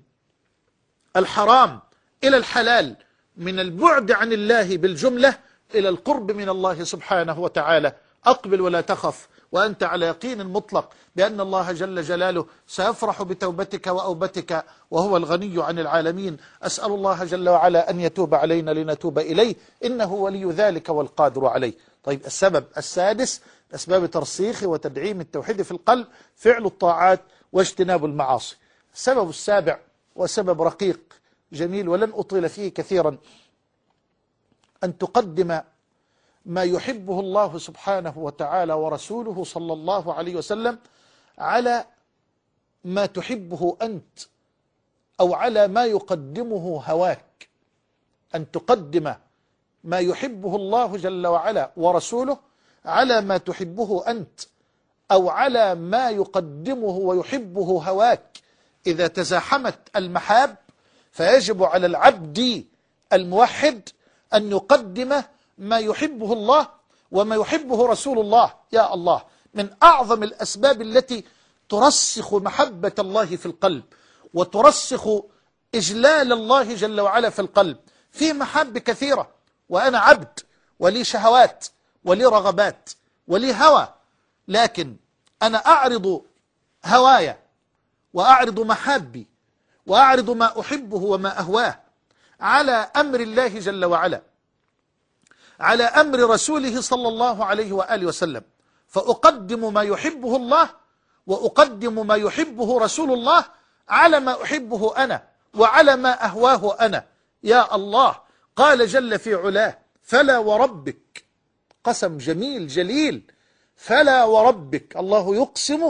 الحرام إلى الحلال، من البعد عن الله بالجملة إلى القرب من الله سبحانه وتعالى. أقبل ولا تخف، وأنت على يقين مطلق بأن الله جل جلاله سيفرح بتوبتك وأوبتك، وهو الغني عن العالمين. أسأل الله جل وعلا أن يتوب علينا لنتوب إليه، إنه ولي ذلك والقادر عليه. طيب، السبب السادس، أسباب ترسيخ وتدعيم التوحيد في القلب: فعل الطاعات واجتناب المعاصي. السبب السابع، وسبب رقيق جميل ولن أطيل فيه كثيرا: أن تقدم ما يحبه الله سبحانه وتعالى ورسوله صلى الله عليه وسلم على ما تحبه أنت، أو على ما يقدمه هواك. أن تقدم ما يحبه الله جل وعلا ورسوله على ما تحبه أنت، أو على ما يقدمه ويحبه هواك. إذا تزاحمت المحاب فيجب على العبد الموحد أن يقدم ما يحبه الله وما يحبه رسول الله. يا الله، من أعظم الأسباب التي ترسخ محبة الله في القلب وترسخ إجلال الله جل وعلا في القلب. في محاب كثيرة، وأنا عبد ولي شهوات ولي رغبات ولي هوى، لكن أنا أعرض هوايا وأعرض محابي وأعرض ما أحبه وما أهواه على أمر الله جل وعلا، على أمر رسوله صلى الله عليه وآله وسلم، فأقدم ما يحبه الله وأقدم ما يحبه رسول الله على ما أحبه أنا وعلى ما أهواه أنا. يا الله، قال جل في علاه: فلا وربك، قسم جميل جليل، فلا وربك. الله يقسم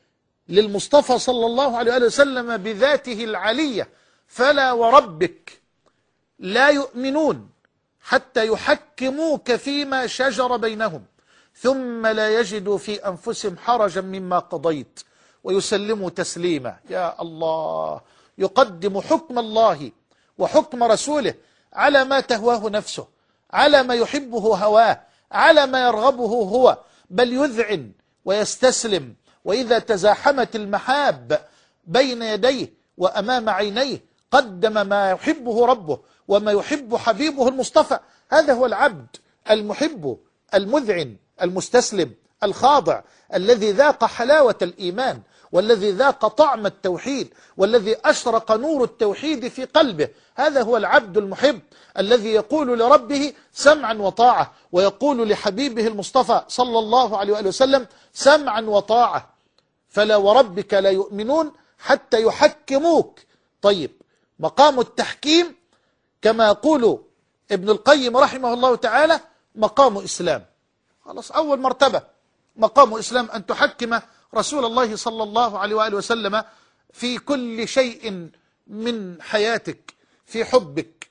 للمصطفى صلى الله عليه وآله وسلم بذاته العلية: فلا وربك لا يؤمنون حتى يحكموك فيما شجر بينهم ثم لا يجدوا في أنفسهم حرجا مما قضيت ويسلموا تسليما. يا الله، يقدم حكم الله وحكم رسوله على ما تهواه نفسه، على ما يحبه هواه، على ما يرغبه هو، بل يذعن ويستسلم. وإذا تزاحمت المحاب بين يديه وأمام عينيه قدم ما يحبه ربه وما يحب حبيبه المصطفى. هذا هو العبد المحب المذعن المستسلم الخاضع، الذي ذاق حلاوة الإيمان، والذي ذاق طعم التوحيد، والذي أشرق نور التوحيد في قلبه. هذا هو العبد المحب الذي يقول لربه سمعا وطاعة، ويقول لحبيبه المصطفى صلى الله عليه وآله وسلم سمعا وطاعة. فلا وربك لا يؤمنون حتى يحكموك. طيب، مقام التحكيم كما يقول ابن القيم رحمه الله تعالى مقام إسلام. خلاص، أول مرتبة مقام إسلام أن تحكم رسول الله صلى الله عليه وآله وسلم في كل شيء من حياتك، في حبك،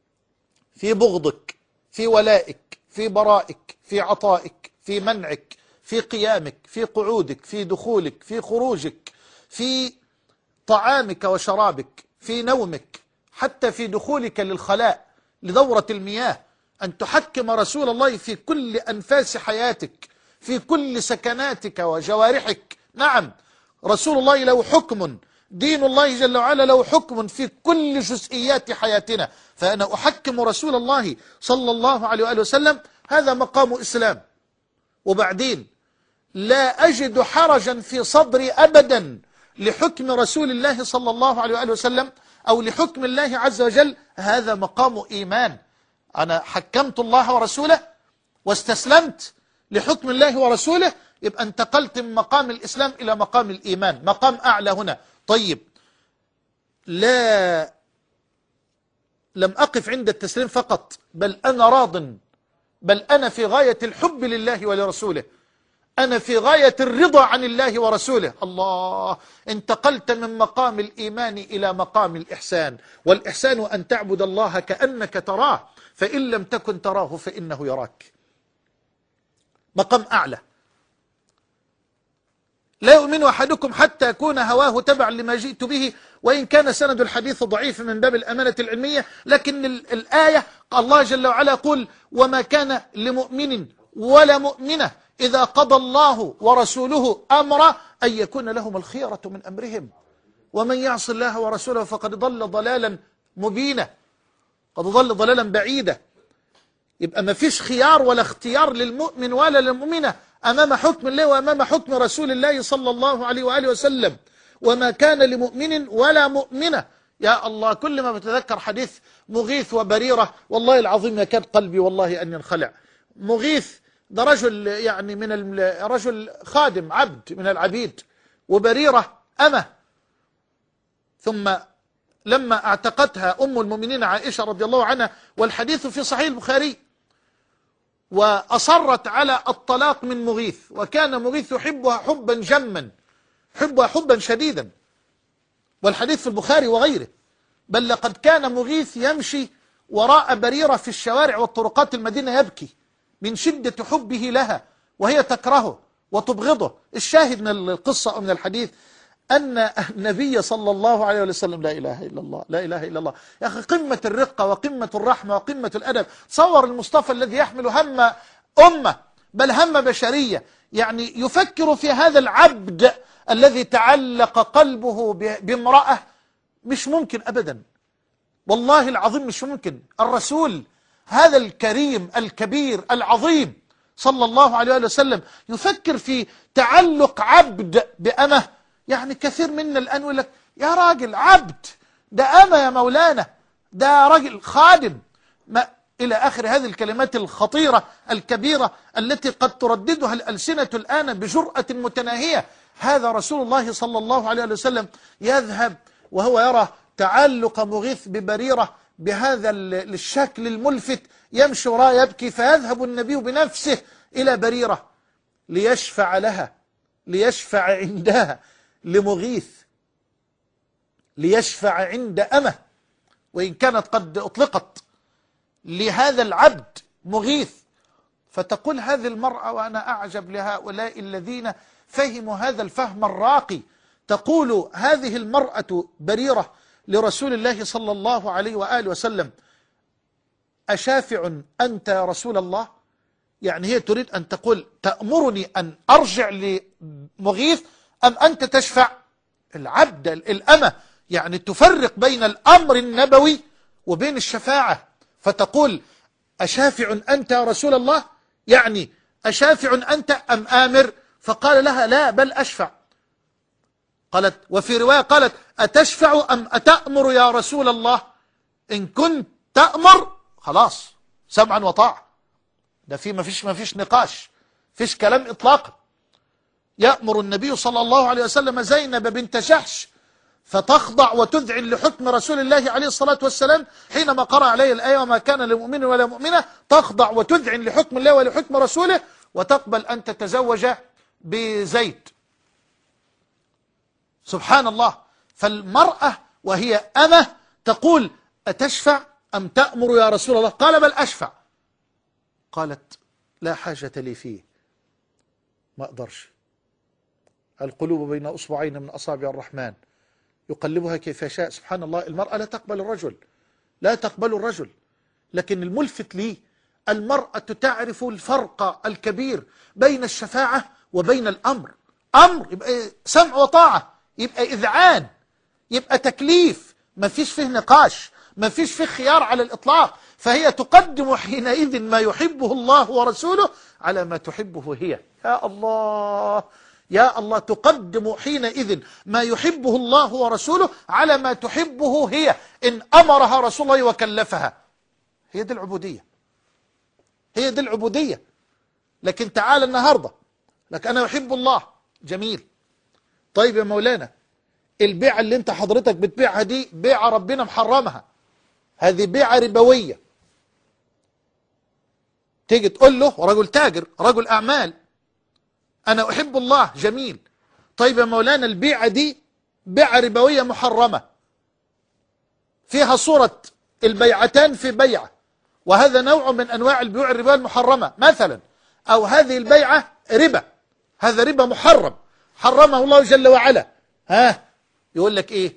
في بغضك، في ولائك، في برائك، في عطائك، في منعك، في قيامك، في قعودك، في دخولك، في خروجك، في طعامك وشرابك، في نومك، حتى في دخولك للخلاء لدورة المياه. أن تحكم رسول الله في كل أنفاس حياتك، في كل سكناتك وجوارحك. نعم، رسول الله له حكم، دين الله جل وعلا له حكم في كل جزئيات حياتنا، فأنا أحكم رسول الله صلى الله عليه وآله وسلم. هذا مقام إسلام. وبعدين لا أجد حرجا في صدري أبدا لحكم رسول الله صلى الله عليه وآله وسلم أو لحكم الله عز وجل. هذا مقام إيمان. أنا حكمت الله ورسوله واستسلمت، لحكم الله ورسوله، يبقى انتقلت من مقام الإسلام إلى مقام الإيمان، مقام أعلى هنا. طيب، لم أقف عند التسليم فقط، بل أنا راض، بل أنا في غاية الحب لله ولرسوله، أنا في غاية الرضا عن الله ورسوله. الله، انتقلت من مقام الإيمان إلى مقام الإحسان، والإحسان أن تعبد الله كأنك تراه، فإن لم تكن تراه فإنه يراك. مقام أعلى. لا يؤمن أحدكم حتى يكون هواه تبعا لما جئت به، وإن كان سند الحديث ضعيف من باب الأمانة العلمية، لكن الآية الله جل وعلا يقول: وما كان لمؤمن ولا مؤمنة إذا قضى الله ورسوله أمرا أن يكون لهم الخيرة من أمرهم، ومن يعص الله ورسوله فقد ضل ضلالا مبينا، قد ضل ضلالا بعيدا. يبقى ما فيش خيار ولا اختيار للمؤمن ولا للمؤمنة أمام حكم الله وأمام حكم رسول الله صلى الله عليه وآله وسلم. وما كان لمؤمن ولا مؤمنة. يا الله، كل ما بتذكر حديث مغيث وبريرة والله العظيم يكاد قلبي والله أن ينخلع. مغيث ده رجل يعني من رجل خادم، عبد من العبيد، وبريرة أمة، ثم لما اعتقتها أم المؤمنين عائشة رضي الله عنها، والحديث في صحيح البخاري، وأصرت على الطلاق من مغيث، وكان مغيث يحبها حبا جما، يحبها حبا شديدا، والحديث في البخاري وغيره. بل لقد كان مغيث يمشي وراء بريرة في الشوارع والطرقات المدينة يبكي من شدة حبه لها، وهي تكرهه وتبغضه. الشاهد من القصة أو من الحديث أن النبي صلى الله عليه وسلم، لا إله إلا الله، لا إله إلا الله يا أخي، قمة الرقة وقمة الرحمة وقمة الأدب. صور المصطفى الذي يحمل هم أمة، بل هم بشرية، يعني يفكر في هذا العبد الذي تعلق قلبه بامرأة. مش ممكن أبدا، والله العظيم مش ممكن. الرسول هذا الكريم الكبير العظيم صلى الله عليه وسلم يفكر في تعلق عبد بأمه. يعني كثير منا الآن يقول لك: يا راجل عبد، ده أمة يا مولانا، ده راجل خادم، ما إلى آخر هذه الكلمات الخطيرة الكبيرة التي قد ترددها الألسنة الآن بجرأة متناهية. هذا رسول الله صلى الله عليه وسلم يذهب وهو يرى تعلق مغيث ببريرة بهذا الشكل الملفت، يمشي وراء يبكي، فيذهب النبي بنفسه إلى بريرة ليشفع لها، ليشفع عندها لمغيث، ليشفع عند أمه، وإن كانت قد أطلقت لهذا العبد مغيث. فتقول هذه المرأة، وأنا أعجب لهؤلاء الذين فهموا هذا الفهم الراقي، تقول هذه المرأة بريرة لرسول الله صلى الله عليه وآله وسلم: أشافع أنت يا رسول الله؟ يعني هي تريد أن تقول: تأمرني أن أرجع لمغيث أم أنت تشفع؟ العبد الأمة يعني تفرق بين الأمر النبوي وبين الشفاعة، فتقول: أشافع أنت يا رسول الله؟ يعني أشافع أنت أم آمر؟ فقال لها: لا، بل أشفع. قالت، وفي رواية قالت: أتشفع أم أتأمر يا رسول الله؟ إن كنت تأمر خلاص، سمعا وطاعة، ده ما فيش نقاش، فيش كلام إطلاقا. يأمر النبي صلى الله عليه وسلم زينب بنت جحش فتخضع وتذعن لحكم رسول الله عليه الصلاة والسلام حينما قرأ عليه الآية: وما كان لمؤمن ولا مؤمنة، تخضع وتذعن لحكم الله ولحكم رسوله، وتقبل أن تتزوج بزيد. سبحان الله. فالمرأة وهي أمة تقول: أتشفع أم تأمر يا رسول الله؟ قال: بل أشفع. قالت: لا حاجة لي فيه، ما أقدرش، القلوب بين أصبعين من أصابع الرحمن يقلبها كيف يشاء. سبحان الله. المرأة لا تقبل الرجل، لا تقبل الرجل. لكن الملفت لي المرأة تعرف الفرق الكبير بين الشفاعة وبين الأمر. أمر يبقى سمع وطاعة، يبقى إذعان، يبقى تكليف، ما فيش فيه نقاش، ما فيش فيه خيار على الإطلاق. فهي تقدم حينئذ ما يحبه الله ورسوله على ما تحبه هي. يا الله، يا الله، تقدم حينئذ ما يحبه الله ورسوله على ما تحبه هي، إن أمرها رسول الله وكلفها. هي دي العبودية، هي دي العبودية. لكن تعال النهاردة لك أنا أحب الله، جميل. طيب يا مولانا البيعة اللي انت حضرتك بتبيعها دي بيعة ربنا محرمها، هذه بيعة ربوية. تيجي تقول له رجل تاجر رجل أعمال أنا أحب الله، جميل. طيب يا مولانا البيعة دي بيعة ربوية محرمة، فيها صورة البيعتان في بيعة، وهذا نوع من أنواع البيوع الربوية المحرمة مثلا، أو هذه البيعة ربا، هذا ربا محرم حرمه الله جل وعلا. يقول لك إيه؟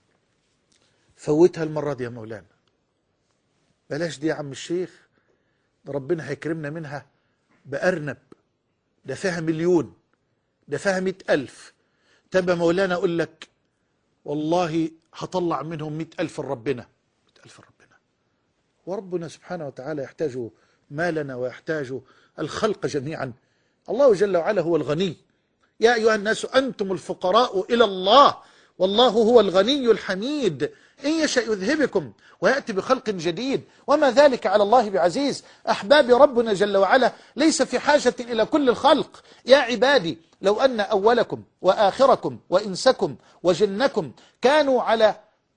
فوتها المرة دي يا مولانا، بلاش دي يا عم الشيخ، ربنا هيكرمنا منها بأرنب، ده فيها 1,000,000، ده فيها 100,000. طب يا مولانا أقول لك والله هطلع منهم 100,000 لربنا، 100,000 لربنا، وربنا سبحانه وتعالى يحتاج مالنا ويحتاج الخلق جميعا. الله جل وعلا هو الغني، يا أيها الناس أنتم الفقراء إلى الله والله هو الغني الحميد، إن يشأ يذهبكم ويأتي بخلق جديد وما ذلك على الله بعزيز. أحبابي ربنا جل وعلا ليس في حاجة إلى كل الخلق. يا عبادي لو أن أولكم وآخركم وإنسكم وجنكم كانوا على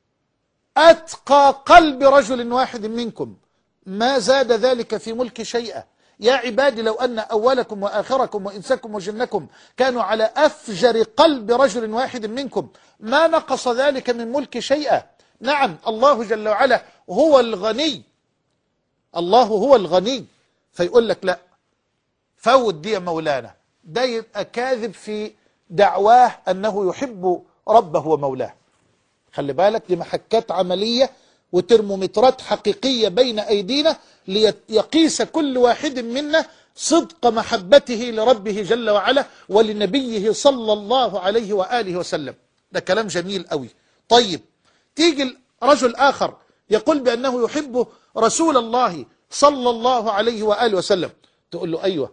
أتقى قلب رجل واحد منكم ما زاد ذلك في ملك شيئا. يا عبادي لو أن أولكم وآخركم وإنسكم وجنكم كانوا على أفجر قلب رجل واحد منكم ما نقص ذلك من ملك شيئا. نعم الله جل وعلا هو الغني، الله هو الغني. فيقول لك لا فوت دي يا مولانا، ده يبقى كاذب في دعواه أنه يحب ربه ومولاه. خلي بالك دي محكات عملية وترمومترات حقيقية بين أيدينا ليقيس كل واحد منا صدق محبته لربه جل وعلا ولنبيه صلى الله عليه وآله وسلم. ده كلام جميل قوي. طيب تيجي رجل آخر يقول بأنه يحب رسول الله صلى الله عليه وآله وسلم، تقول له أيوة،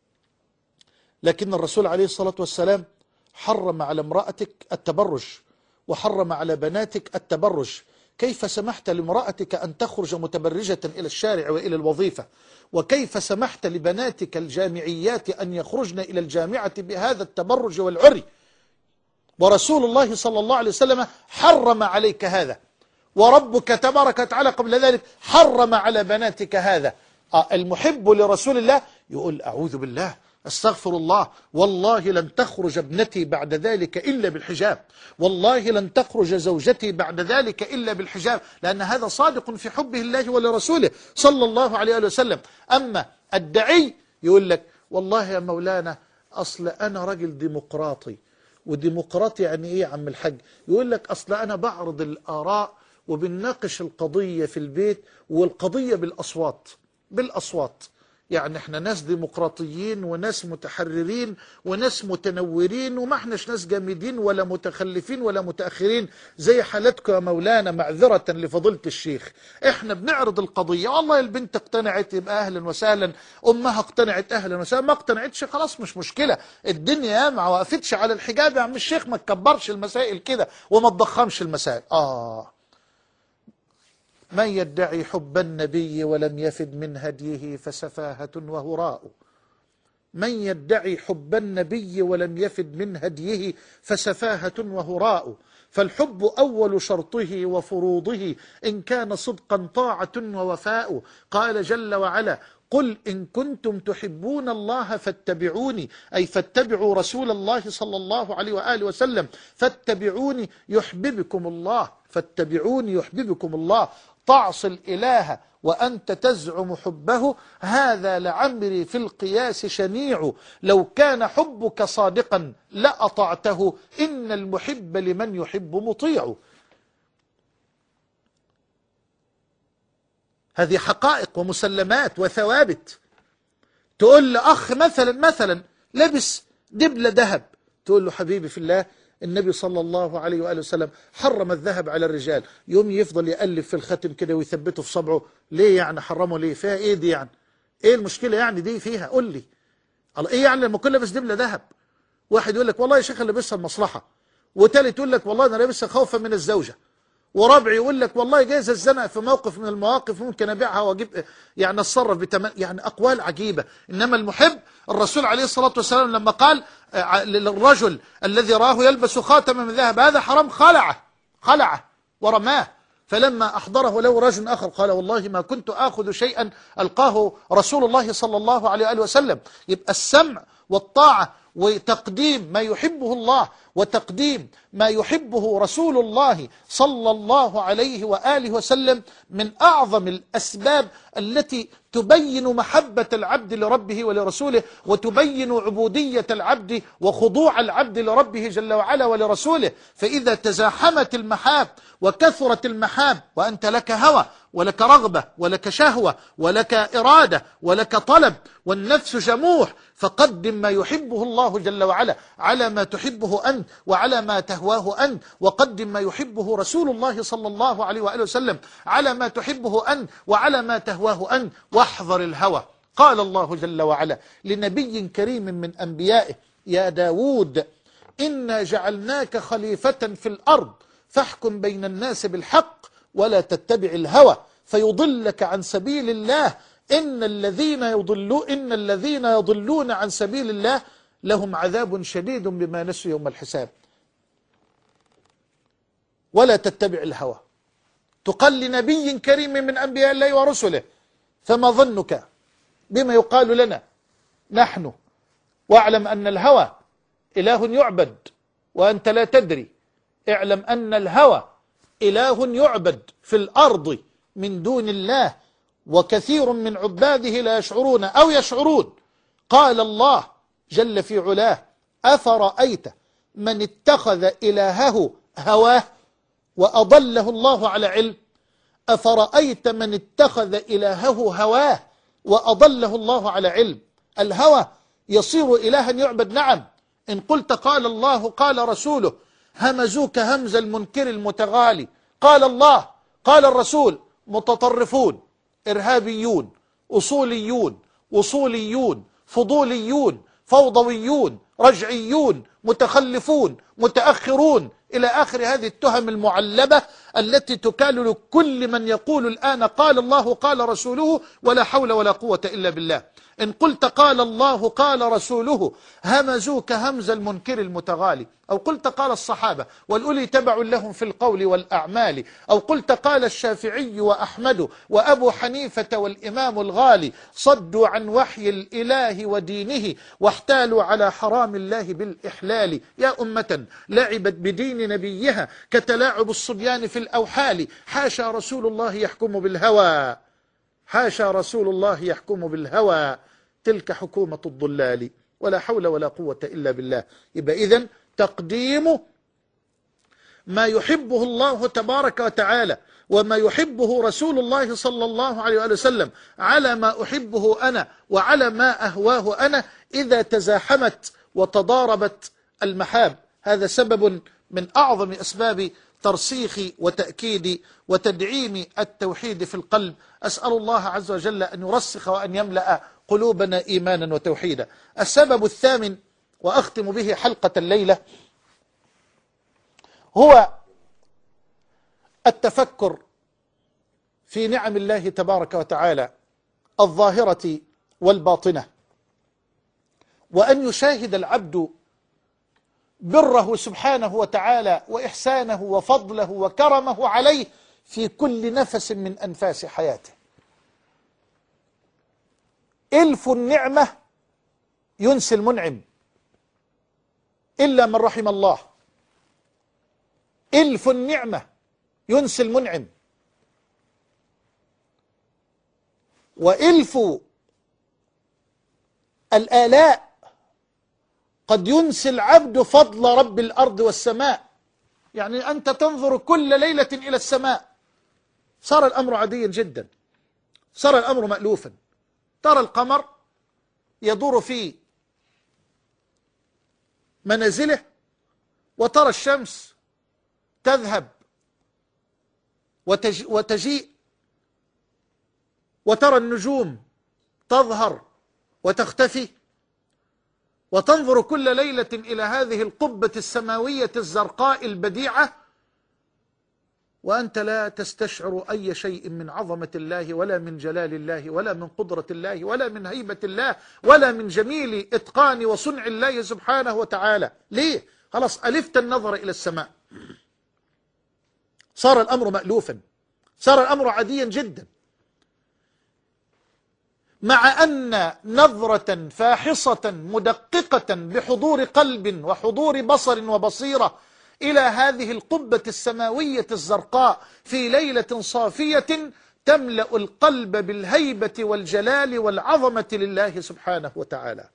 لكن الرسول عليه الصلاة والسلام حرم على امرأتك التبرج وحرم على بناتك التبرج، كيف سمحت لامرأتك أن تخرج متبرجة إلى الشارع وإلى الوظيفة؟ وكيف سمحت لبناتك الجامعيات أن يخرجن إلى الجامعة بهذا التبرج والعري؟ ورسول الله صلى الله عليه وسلم حرم عليك هذا، وربك تبارك وتعالى قبل ذلك حرم على بناتك هذا. المحب لرسول الله يقول أعوذ بالله، استغفر الله، والله لن تخرج ابنتي بعد ذلك إلا بالحجاب، والله لن تخرج زوجتي بعد ذلك إلا بالحجاب، لأن هذا صادق في حبه الله ولرسوله صلى الله عليه وسلم. أما الدعي يقول لك والله يا مولانا أصل أنا رجل ديمقراطي. وديمقراطي يعني إيه يا عم الحاج؟ يقول لك أصل أنا بعرض الآراء وبنناقش القضية في البيت، والقضية بالأصوات. يعني احنا ناس ديمقراطيين وناس متحررين وناس متنورين، وما احناش ناس جامدين ولا متخلفين ولا متأخرين زي حالتكم يا مولانا، معذرة لفضيلة الشيخ. احنا بنعرض القضية، والله البنت اقتنعت يبقى اهلا وسهلا، امها اقتنعت اهلا وسهلا، ما اقتنعتش خلاص مش مشكلة، الدنيا ما وقفتش على الحجاب يا عم الشيخ، ما تكبرش المسائل كده وما تضخمش المسائل. من يدعي حب النبي ولم يفد من هديه فسفاهة وهراء. من يدعي حب النبي ولم يفد من هديه فسفاهة وهراء. فالحب أول شرطه وفروضه إن كان صدقا طاعة ووفاء. قال جل وعلا قل إن كنتم تحبون الله فاتبعوني، أي فاتبعوا رسول الله صلى الله عليه وآله وسلم، فاتبعوني يحببكم الله، فاتبعوني يحببكم الله. تعصي الإله وأنت تزعم حبه، هذا لعمري في القياس شنيع، لو كان حبك صادقا لأطعته، إن المحب لمن يحب مطيع. هذه حقائق ومسلمات وثوابت. تقول لأخ مثلا لبس دبلة ذهب، تقول له حبيبي في الله النبي صلى الله عليه وآله وسلم حرم الذهب على الرجال، يوم يفضل يألف في الختم كده ويثبته في صبعه، ليه يعني حرمه؟ ليه؟ فيها ايه دي يعني؟ ايه المشكلة يعني دي فيها؟ قول لي ايه يعني لما كل لابس دبلة ذهب؟ واحد يقول لك والله يا شيخ لابسها المصلحة، وتالت يقول لك والله انا لابسها خوفا من الزوجة، ورابع يقول لك والله جايز الزنا في موقف من المواقف ممكن أبيعها وأجيب يعني أتصرف بتمن، يعني أقوال عجيبة. إنما المحب، الرسول عليه الصلاة والسلام لما قال للرجل الذي راه يلبس خاتما من ذهب هذا حرام، خلعه ورماه. فلما أحضره له رجل آخر قال والله ما كنت آخذ شيئا ألقاه رسول الله صلى الله عليه وآله وسلم. يبقى السمع والطاعة وتقديم ما يحبه الله وتقديم ما يحبه رسول الله صلى الله عليه وآله وسلم من أعظم الأسباب التي تبين محبة العبد لربه ولرسوله، وتبين عبودية العبد وخضوع العبد لربه جل وعلا ولرسوله. فإذا تزاحمت المحاب وكثرت المحاب وأنت لك هوى ولك رغبة ولك شهوة ولك إرادة ولك طلب والنفس جموح، فقدم ما يحبه الله جل وعلا على ما تحبه أنت وعلى ما تهواه أنت، وقدم ما يحبه رسول الله صلى الله عليه وآله وسلم على ما تحبه أنت وعلى ما تهواه أنت، واحذر الهوى. قال الله جل وعلا لنبي كريم من أنبيائه يا داود إنا جعلناك خليفة في الأرض فاحكم بين الناس بالحق ولا تتبع الهوى فيضلك عن سبيل الله إن الذين يضلون عن سبيل الله لهم عذاب شديد بما نسوا يوم الحساب. ولا تتبع الهوى، تقل لنبي كريم من أنبياء الله ورسله، فما ظنك بما يقال لنا نحن؟ واعلم أن الهوى إله يعبد وأنت لا تدري. اعلم أن الهوى إله يعبد في الأرض من دون الله، وكثير من عباده لا يشعرون أو يشعرون. قال الله جل في علاه أفرأيت من اتخذ إلهه هواه وأضله الله على علم. أفرأيت من اتخذ إلهه هواه وأضله الله على علم. الهوى يصير إلها يعبد، نعم. إن قلت قال الله قال رسوله همزوك همز المنكر المتغالي. قال الله قال الرسول متطرفون، إرهابيون، أصوليون، وصوليون، فضوليون، فوضويون، رجعيون، متخلفون، متأخرون، إلى آخر هذه التهم المعلبة التي تكال لكل من يقول الآن قال الله قال رسوله ولا حول ولا قوة إلا بالله. إن قلت قال الله قال رسوله همزوك همز المنكر المتغالي، أو قلت قال الصحابة والأولي تبع لهم في القول والأعمال، أو قلت قال الشافعي وأحمد وأبو حنيفة والإمام الغالي صدوا عن وحي الإله ودينه واحتالوا على حرام الله بالإحلال. يا أمة لعبت بدين نبيها كتلاعب الصبيان في الأوحال. حاشا رسول الله يحكم بالهوى، حاشا رسول الله يحكم بالهوى، تلك حكومة الضلال ولا حول ولا قوة إلا بالله. يبقى إذن تقديم ما يحبه الله تبارك وتعالى وما يحبه رسول الله صلى الله عليه وسلم على ما أحبه أنا وعلى ما أهواه أنا إذا تزاحمت وتضاربت المحاب. هذا سبب من أعظم أسباب ترسيخ وتأكيد وتدعيم التوحيد في القلب. أسأل الله عز وجل أن يرسخ وأن يملأ قلوبنا إيمانا وتوحيدا. السبب الثامن وأختم به حلقة الليلة هو التفكر في نعم الله تبارك وتعالى الظاهرة والباطنة، وأن يشاهد العبد بره سبحانه وتعالى وإحسانه وفضله وكرمه عليه في كل نفس من أنفاس حياته. إلف النعمة ينسي المنعم إلا من رحم الله. إلف النعمة ينسي المنعم، وإلف الآلاء قد ينسي العبد فضل رب الأرض والسماء. يعني أنت تنظر كل ليلة إلى السماء، صار الأمر عاديا جدا، صار الأمر مألوفا. ترى القمر يدور في منازله، وترى الشمس تذهب وتجيء، وترى النجوم تظهر وتختفي، وتنظر كل ليلة إلى هذه القبة السماوية الزرقاء البديعة، وأنت لا تستشعر أي شيء من عظمة الله ولا من جلال الله ولا من قدرة الله ولا من هيبة الله ولا من جميل إتقان وصنع الله سبحانه وتعالى. ليه؟ خلاص ألفت النظر إلى السماء، صار الأمر مألوفا، صار الأمر عاديا جدا، مع أن نظرة فاحصة مدققة بحضور قلب وحضور بصر وبصيرة إلى هذه القبة السماوية الزرقاء في ليلة صافية تملأ القلب بالهيبة والجلال والعظمة لله سبحانه وتعالى.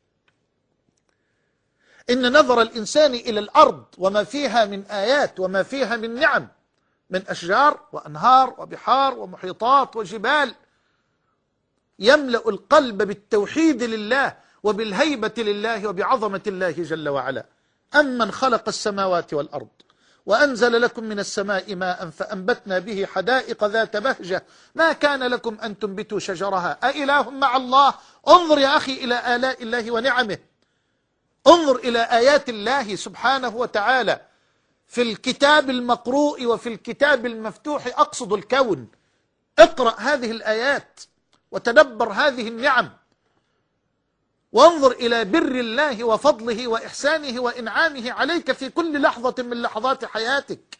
إن نظر الإنسان إلى الأرض وما فيها من آيات وما فيها من نعم، من أشجار وأنهار وبحار ومحيطات وجبال، يملأ القلب بالتوحيد لله وبالهيبة لله وبعظمة الله جل وعلا. أمن خلق السماوات والأرض وأنزل لكم من السماء ماء فأنبتنا به حدائق ذات بهجة ما كان لكم أن تنبتوا شجرها أإله مع الله. انظر يا أخي إلى آلاء الله ونعمه، انظر إلى آيات الله سبحانه وتعالى في الكتاب المقروء وفي الكتاب المفتوح، أقصد الكون. اقرأ هذه الآيات وتدبر هذه النعم، وانظر إلى بر الله وفضله وإحسانه وإنعامه عليك في كل لحظة من لحظات حياتك.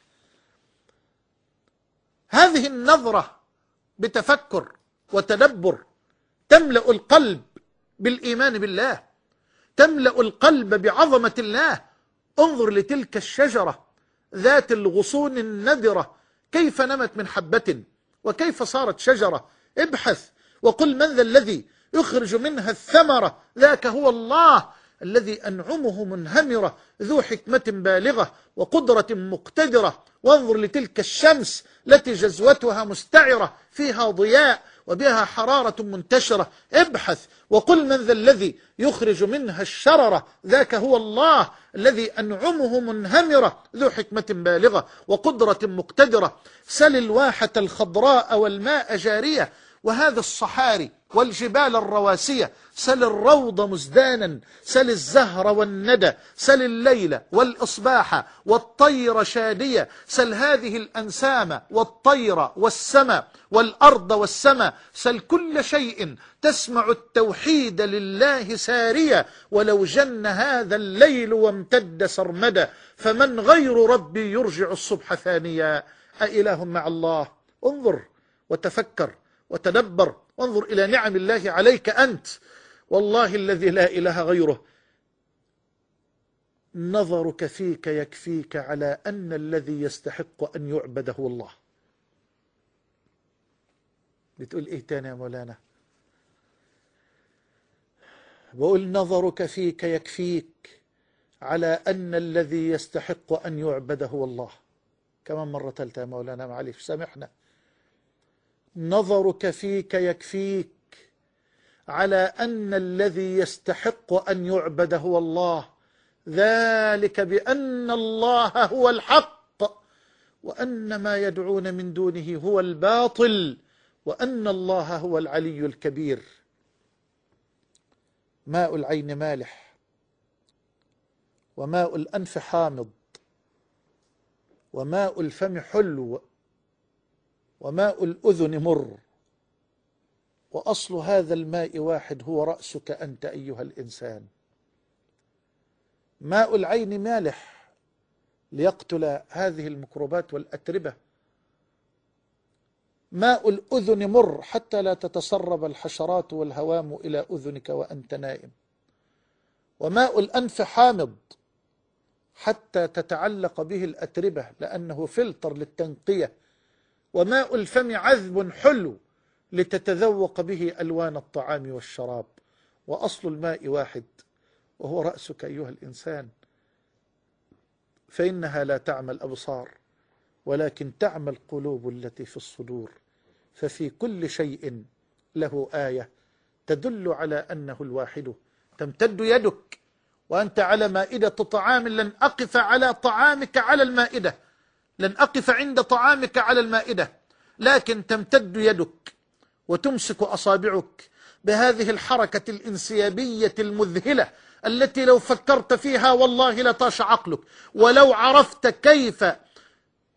هذه النظرة بتفكر وتدبر تملأ القلب بالإيمان بالله، تملأ القلب بعظمة الله. انظر لتلك الشجرة ذات الغصون الندرة كيف نمت من حبة وكيف صارت شجرة. ابحث وقل من ذا الذي يخرج منها الثمرة، ذاك هو الله الذي أنعمه منهمرة ذو حكمة بالغة وقدرة مقتدرة. وانظر لتلك الشمس التي جزوتها مستعرة فيها ضياء وبها حرارة منتشرة. ابحث وقل من ذا الذي يخرج منها الشررة، ذاك هو الله الذي أنعمه منهمرة ذو حكمة بالغة وقدرة مقتدرة. سل الواحة الخضراء والماء جارية وهذا الصحاري والجبال الرواسية، سل الروض مزدانا، سل الزهر والندى، سل الليل والإصباح والطير شادية، سل هذه الأنسام والطير والسماء والأرض والسماء، سل كل شيء تسمع التوحيد لله سارية. ولو جن هذا الليل وامتد سرمدا فمن غير ربي يرجع الصبح ثانيا. أإله مع الله. انظر وتفكر وتدبر وانظر إلى نعم الله عليك أنت، والله الذي لا إله غيره. نظرك فيك يكفيك على أن الذي يستحق أن يعبد هو الله. بتقول إيه تاني يا مولانا؟ بقول نظرك فيك يكفيك على أن الذي يستحق أن يعبد هو الله. كمان مرة ثالثة يا مولانا، معلش سامحنا. نظرك فيك يكفيك على أن الذي يستحق أن يعبد هو الله، ذلك بأن الله هو الحق وأن ما يدعون من دونه هو الباطل وأن الله هو العلي الكبير. ماء العين مالح وماء الأنف حامض وماء الفم حلو وماء الأذن مر، وأصل هذا الماء واحد هو رأسك أنت أيها الإنسان. ماء العين مالح ليقتل هذه الميكروبات والأتربة، ماء الأذن مر حتى لا تتسرب الحشرات والهوام إلى أذنك وأنت نائم، وماء الأنف حامض حتى تتعلق به الأتربة لأنه فلتر للتنقية، وماء الفم عذب حلو لتتذوق به ألوان الطعام والشراب. وأصل الماء واحد وهو رأسك أيها الإنسان، فإنها لا تعمى الأبصار ولكن تعمى القلوب التي في الصدور. ففي كل شيء له آية تدل على أنه الواحد. تمتد يدك وأنت على مائدة طعام، لن أقف على طعامك على المائدة، لن أقف عند طعامك على المائدة، لكن تمتد يدك وتمسك أصابعك بهذه الحركة الانسيابية المذهلة التي لو فكرت فيها والله لطاش عقلك، ولو عرفت كيف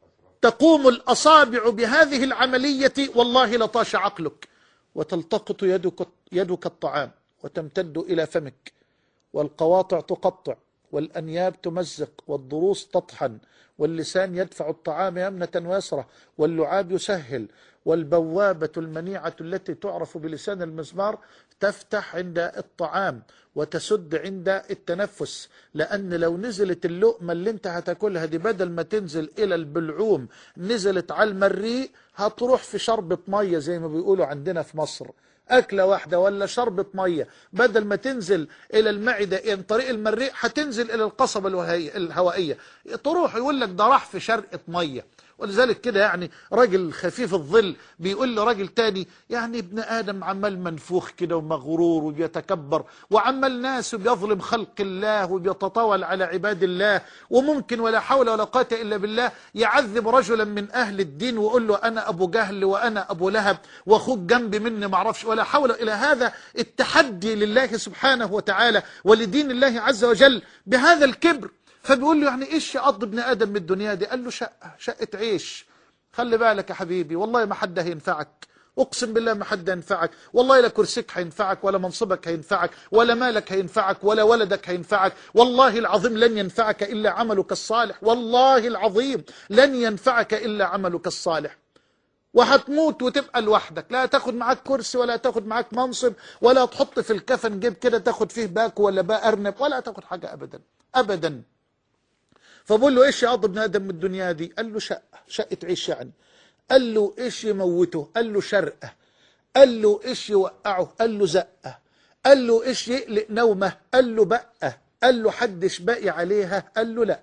تقوم الأصابع بهذه العملية والله لطاش عقلك. وتلتقط يدك الطعام وتمتد إلى فمك، والقواطع تقطع، والأنياب تمزق، والضروس تطحن، واللسان يدفع الطعام يمنة ويسرة، واللعاب يسهل، والبوابة المنيعة التي تعرف بلسان المزمار تفتح عند الطعام وتسد عند التنفس. لأن لو نزلت اللقمة اللي انت هتاكلها دي بدل ما تنزل إلى البلعوم نزلت على المريء، هتروح في شربة مية زي ما بيقولوا عندنا في مصر. أكلة واحدة ولا شربة مية بدل ما تنزل إلى المعدة عن طريق المريء هتنزل إلى القصبة الهوائية، تروح يقول لك ده راح في شرقة مية. ولذلك كده يعني راجل خفيف الظل بيقول لراجل تاني يعني ابن آدم عمال منفوخ كده ومغرور وبيتكبر وعمال ناس وبيظلم خلق الله وبيتطاول على عباد الله، وممكن ولا حول ولا قوة إلا بالله يعذب رجلا من أهل الدين ويقول له أنا أبو جهل وأنا أبو لهب وأخوك جنبي مني معرفش، ولا حول إلى هذا التحدي لله سبحانه وتعالى ولدين الله عز وجل بهذا الكبر. فبيقول له يعني ايش يقضي ابن ادم من الدنيا دي؟ قال له شقة عيش. خلي بالك يا حبيبي والله ما حد هينفعك، اقسم بالله ما حد هينفعك، والله لا كرسيك هينفعك ولا منصبك هينفعك ولا مالك هينفعك ولا ولدك هينفعك، والله العظيم لن ينفعك الا عملك الصالح، والله العظيم لن ينفعك الا عملك الصالح. وهتموت وتبقى لوحدك، لا تاخد معاك كرسي ولا تاخد معاك منصب ولا تحط في الكفن جيب كده تاخد فيه باكو ولا باء ارنب ولا تاخد حاجة ابدا ابدا. فبقول له ايش يقضي ابن ادم من الدنيا دي؟ قال له شقة عيش يعني. قال له ايش يموته؟ قال له شرقه. قال له ايش يوقعه؟ قال له زقه. قال له ايش يقلق نومه؟ قال له بقه. قال له حدش باقي عليها؟ قال له لا.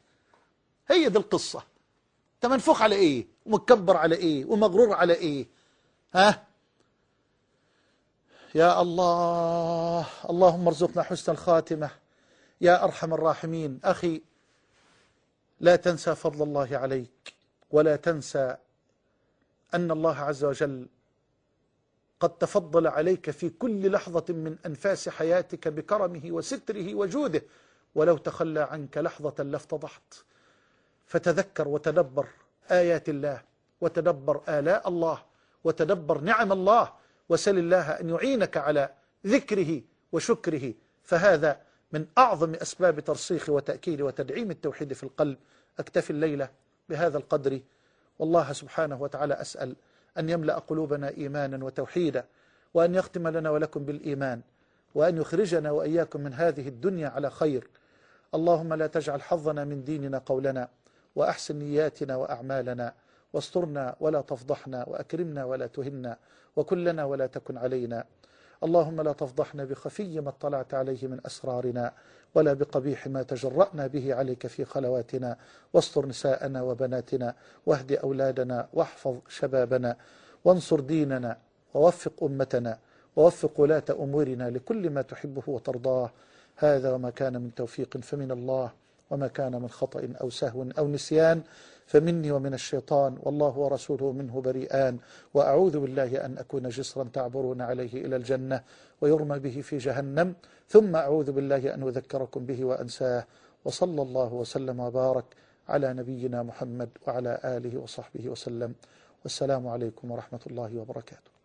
هي دي القصه. انت منفوخ على ايه ومتكبر على ايه ومغرور على ايه؟ ها يا الله، اللهم ارزقنا حسن الخاتمه يا ارحم الراحمين. اخي لا تنسى فضل الله عليك، ولا تنسى أن الله عز وجل قد تفضل عليك في كل لحظة من أنفاس حياتك بكرمه وستره وجوده، ولو تخلى عنك لحظة لافتضحت. فتذكر وتدبر آيات الله وتدبر آلاء الله وتدبر نعم الله، وسل الله أن يعينك على ذكره وشكره، فهذا من أعظم أسباب ترسيخ وتأكيد وتدعيم التوحيد في القلب. أكتفي الليلة بهذا القدر، والله سبحانه وتعالى أسأل أن يملأ قلوبنا إيمانا وتوحيدا، وأن يختم لنا ولكم بالإيمان، وأن يخرجنا وإياكم من هذه الدنيا على خير. اللهم لا تجعل حظنا من ديننا قولنا، وأحسن نياتنا وأعمالنا، واسترنا ولا تفضحنا، وأكرمنا ولا تهنا، وكلنا ولا تكن علينا. اللهم لا تفضحنا بخفي ما اطلعت عليه من أسرارنا، ولا بقبيح ما تجرأنا به عليك في خلواتنا، واستر نساءنا وبناتنا، واهد أولادنا، واحفظ شبابنا، وانصر ديننا، ووفق أمتنا، ووفق ولاة أمورنا لكل ما تحبه وترضاه. هذا وما كان من توفيق فمن الله، وما كان من خطأ أو سهو أو نسيان فمني ومن الشيطان، والله ورسوله منه بريئان. وأعوذ بالله أن أكون جسرا تعبرون عليه إلى الجنة ويرمى به في جهنم، ثم أعوذ بالله أن أذكركم به وأنساه. وصلى الله وسلم وبارك على نبينا محمد وعلى آله وصحبه وسلم، والسلام عليكم ورحمة الله وبركاته.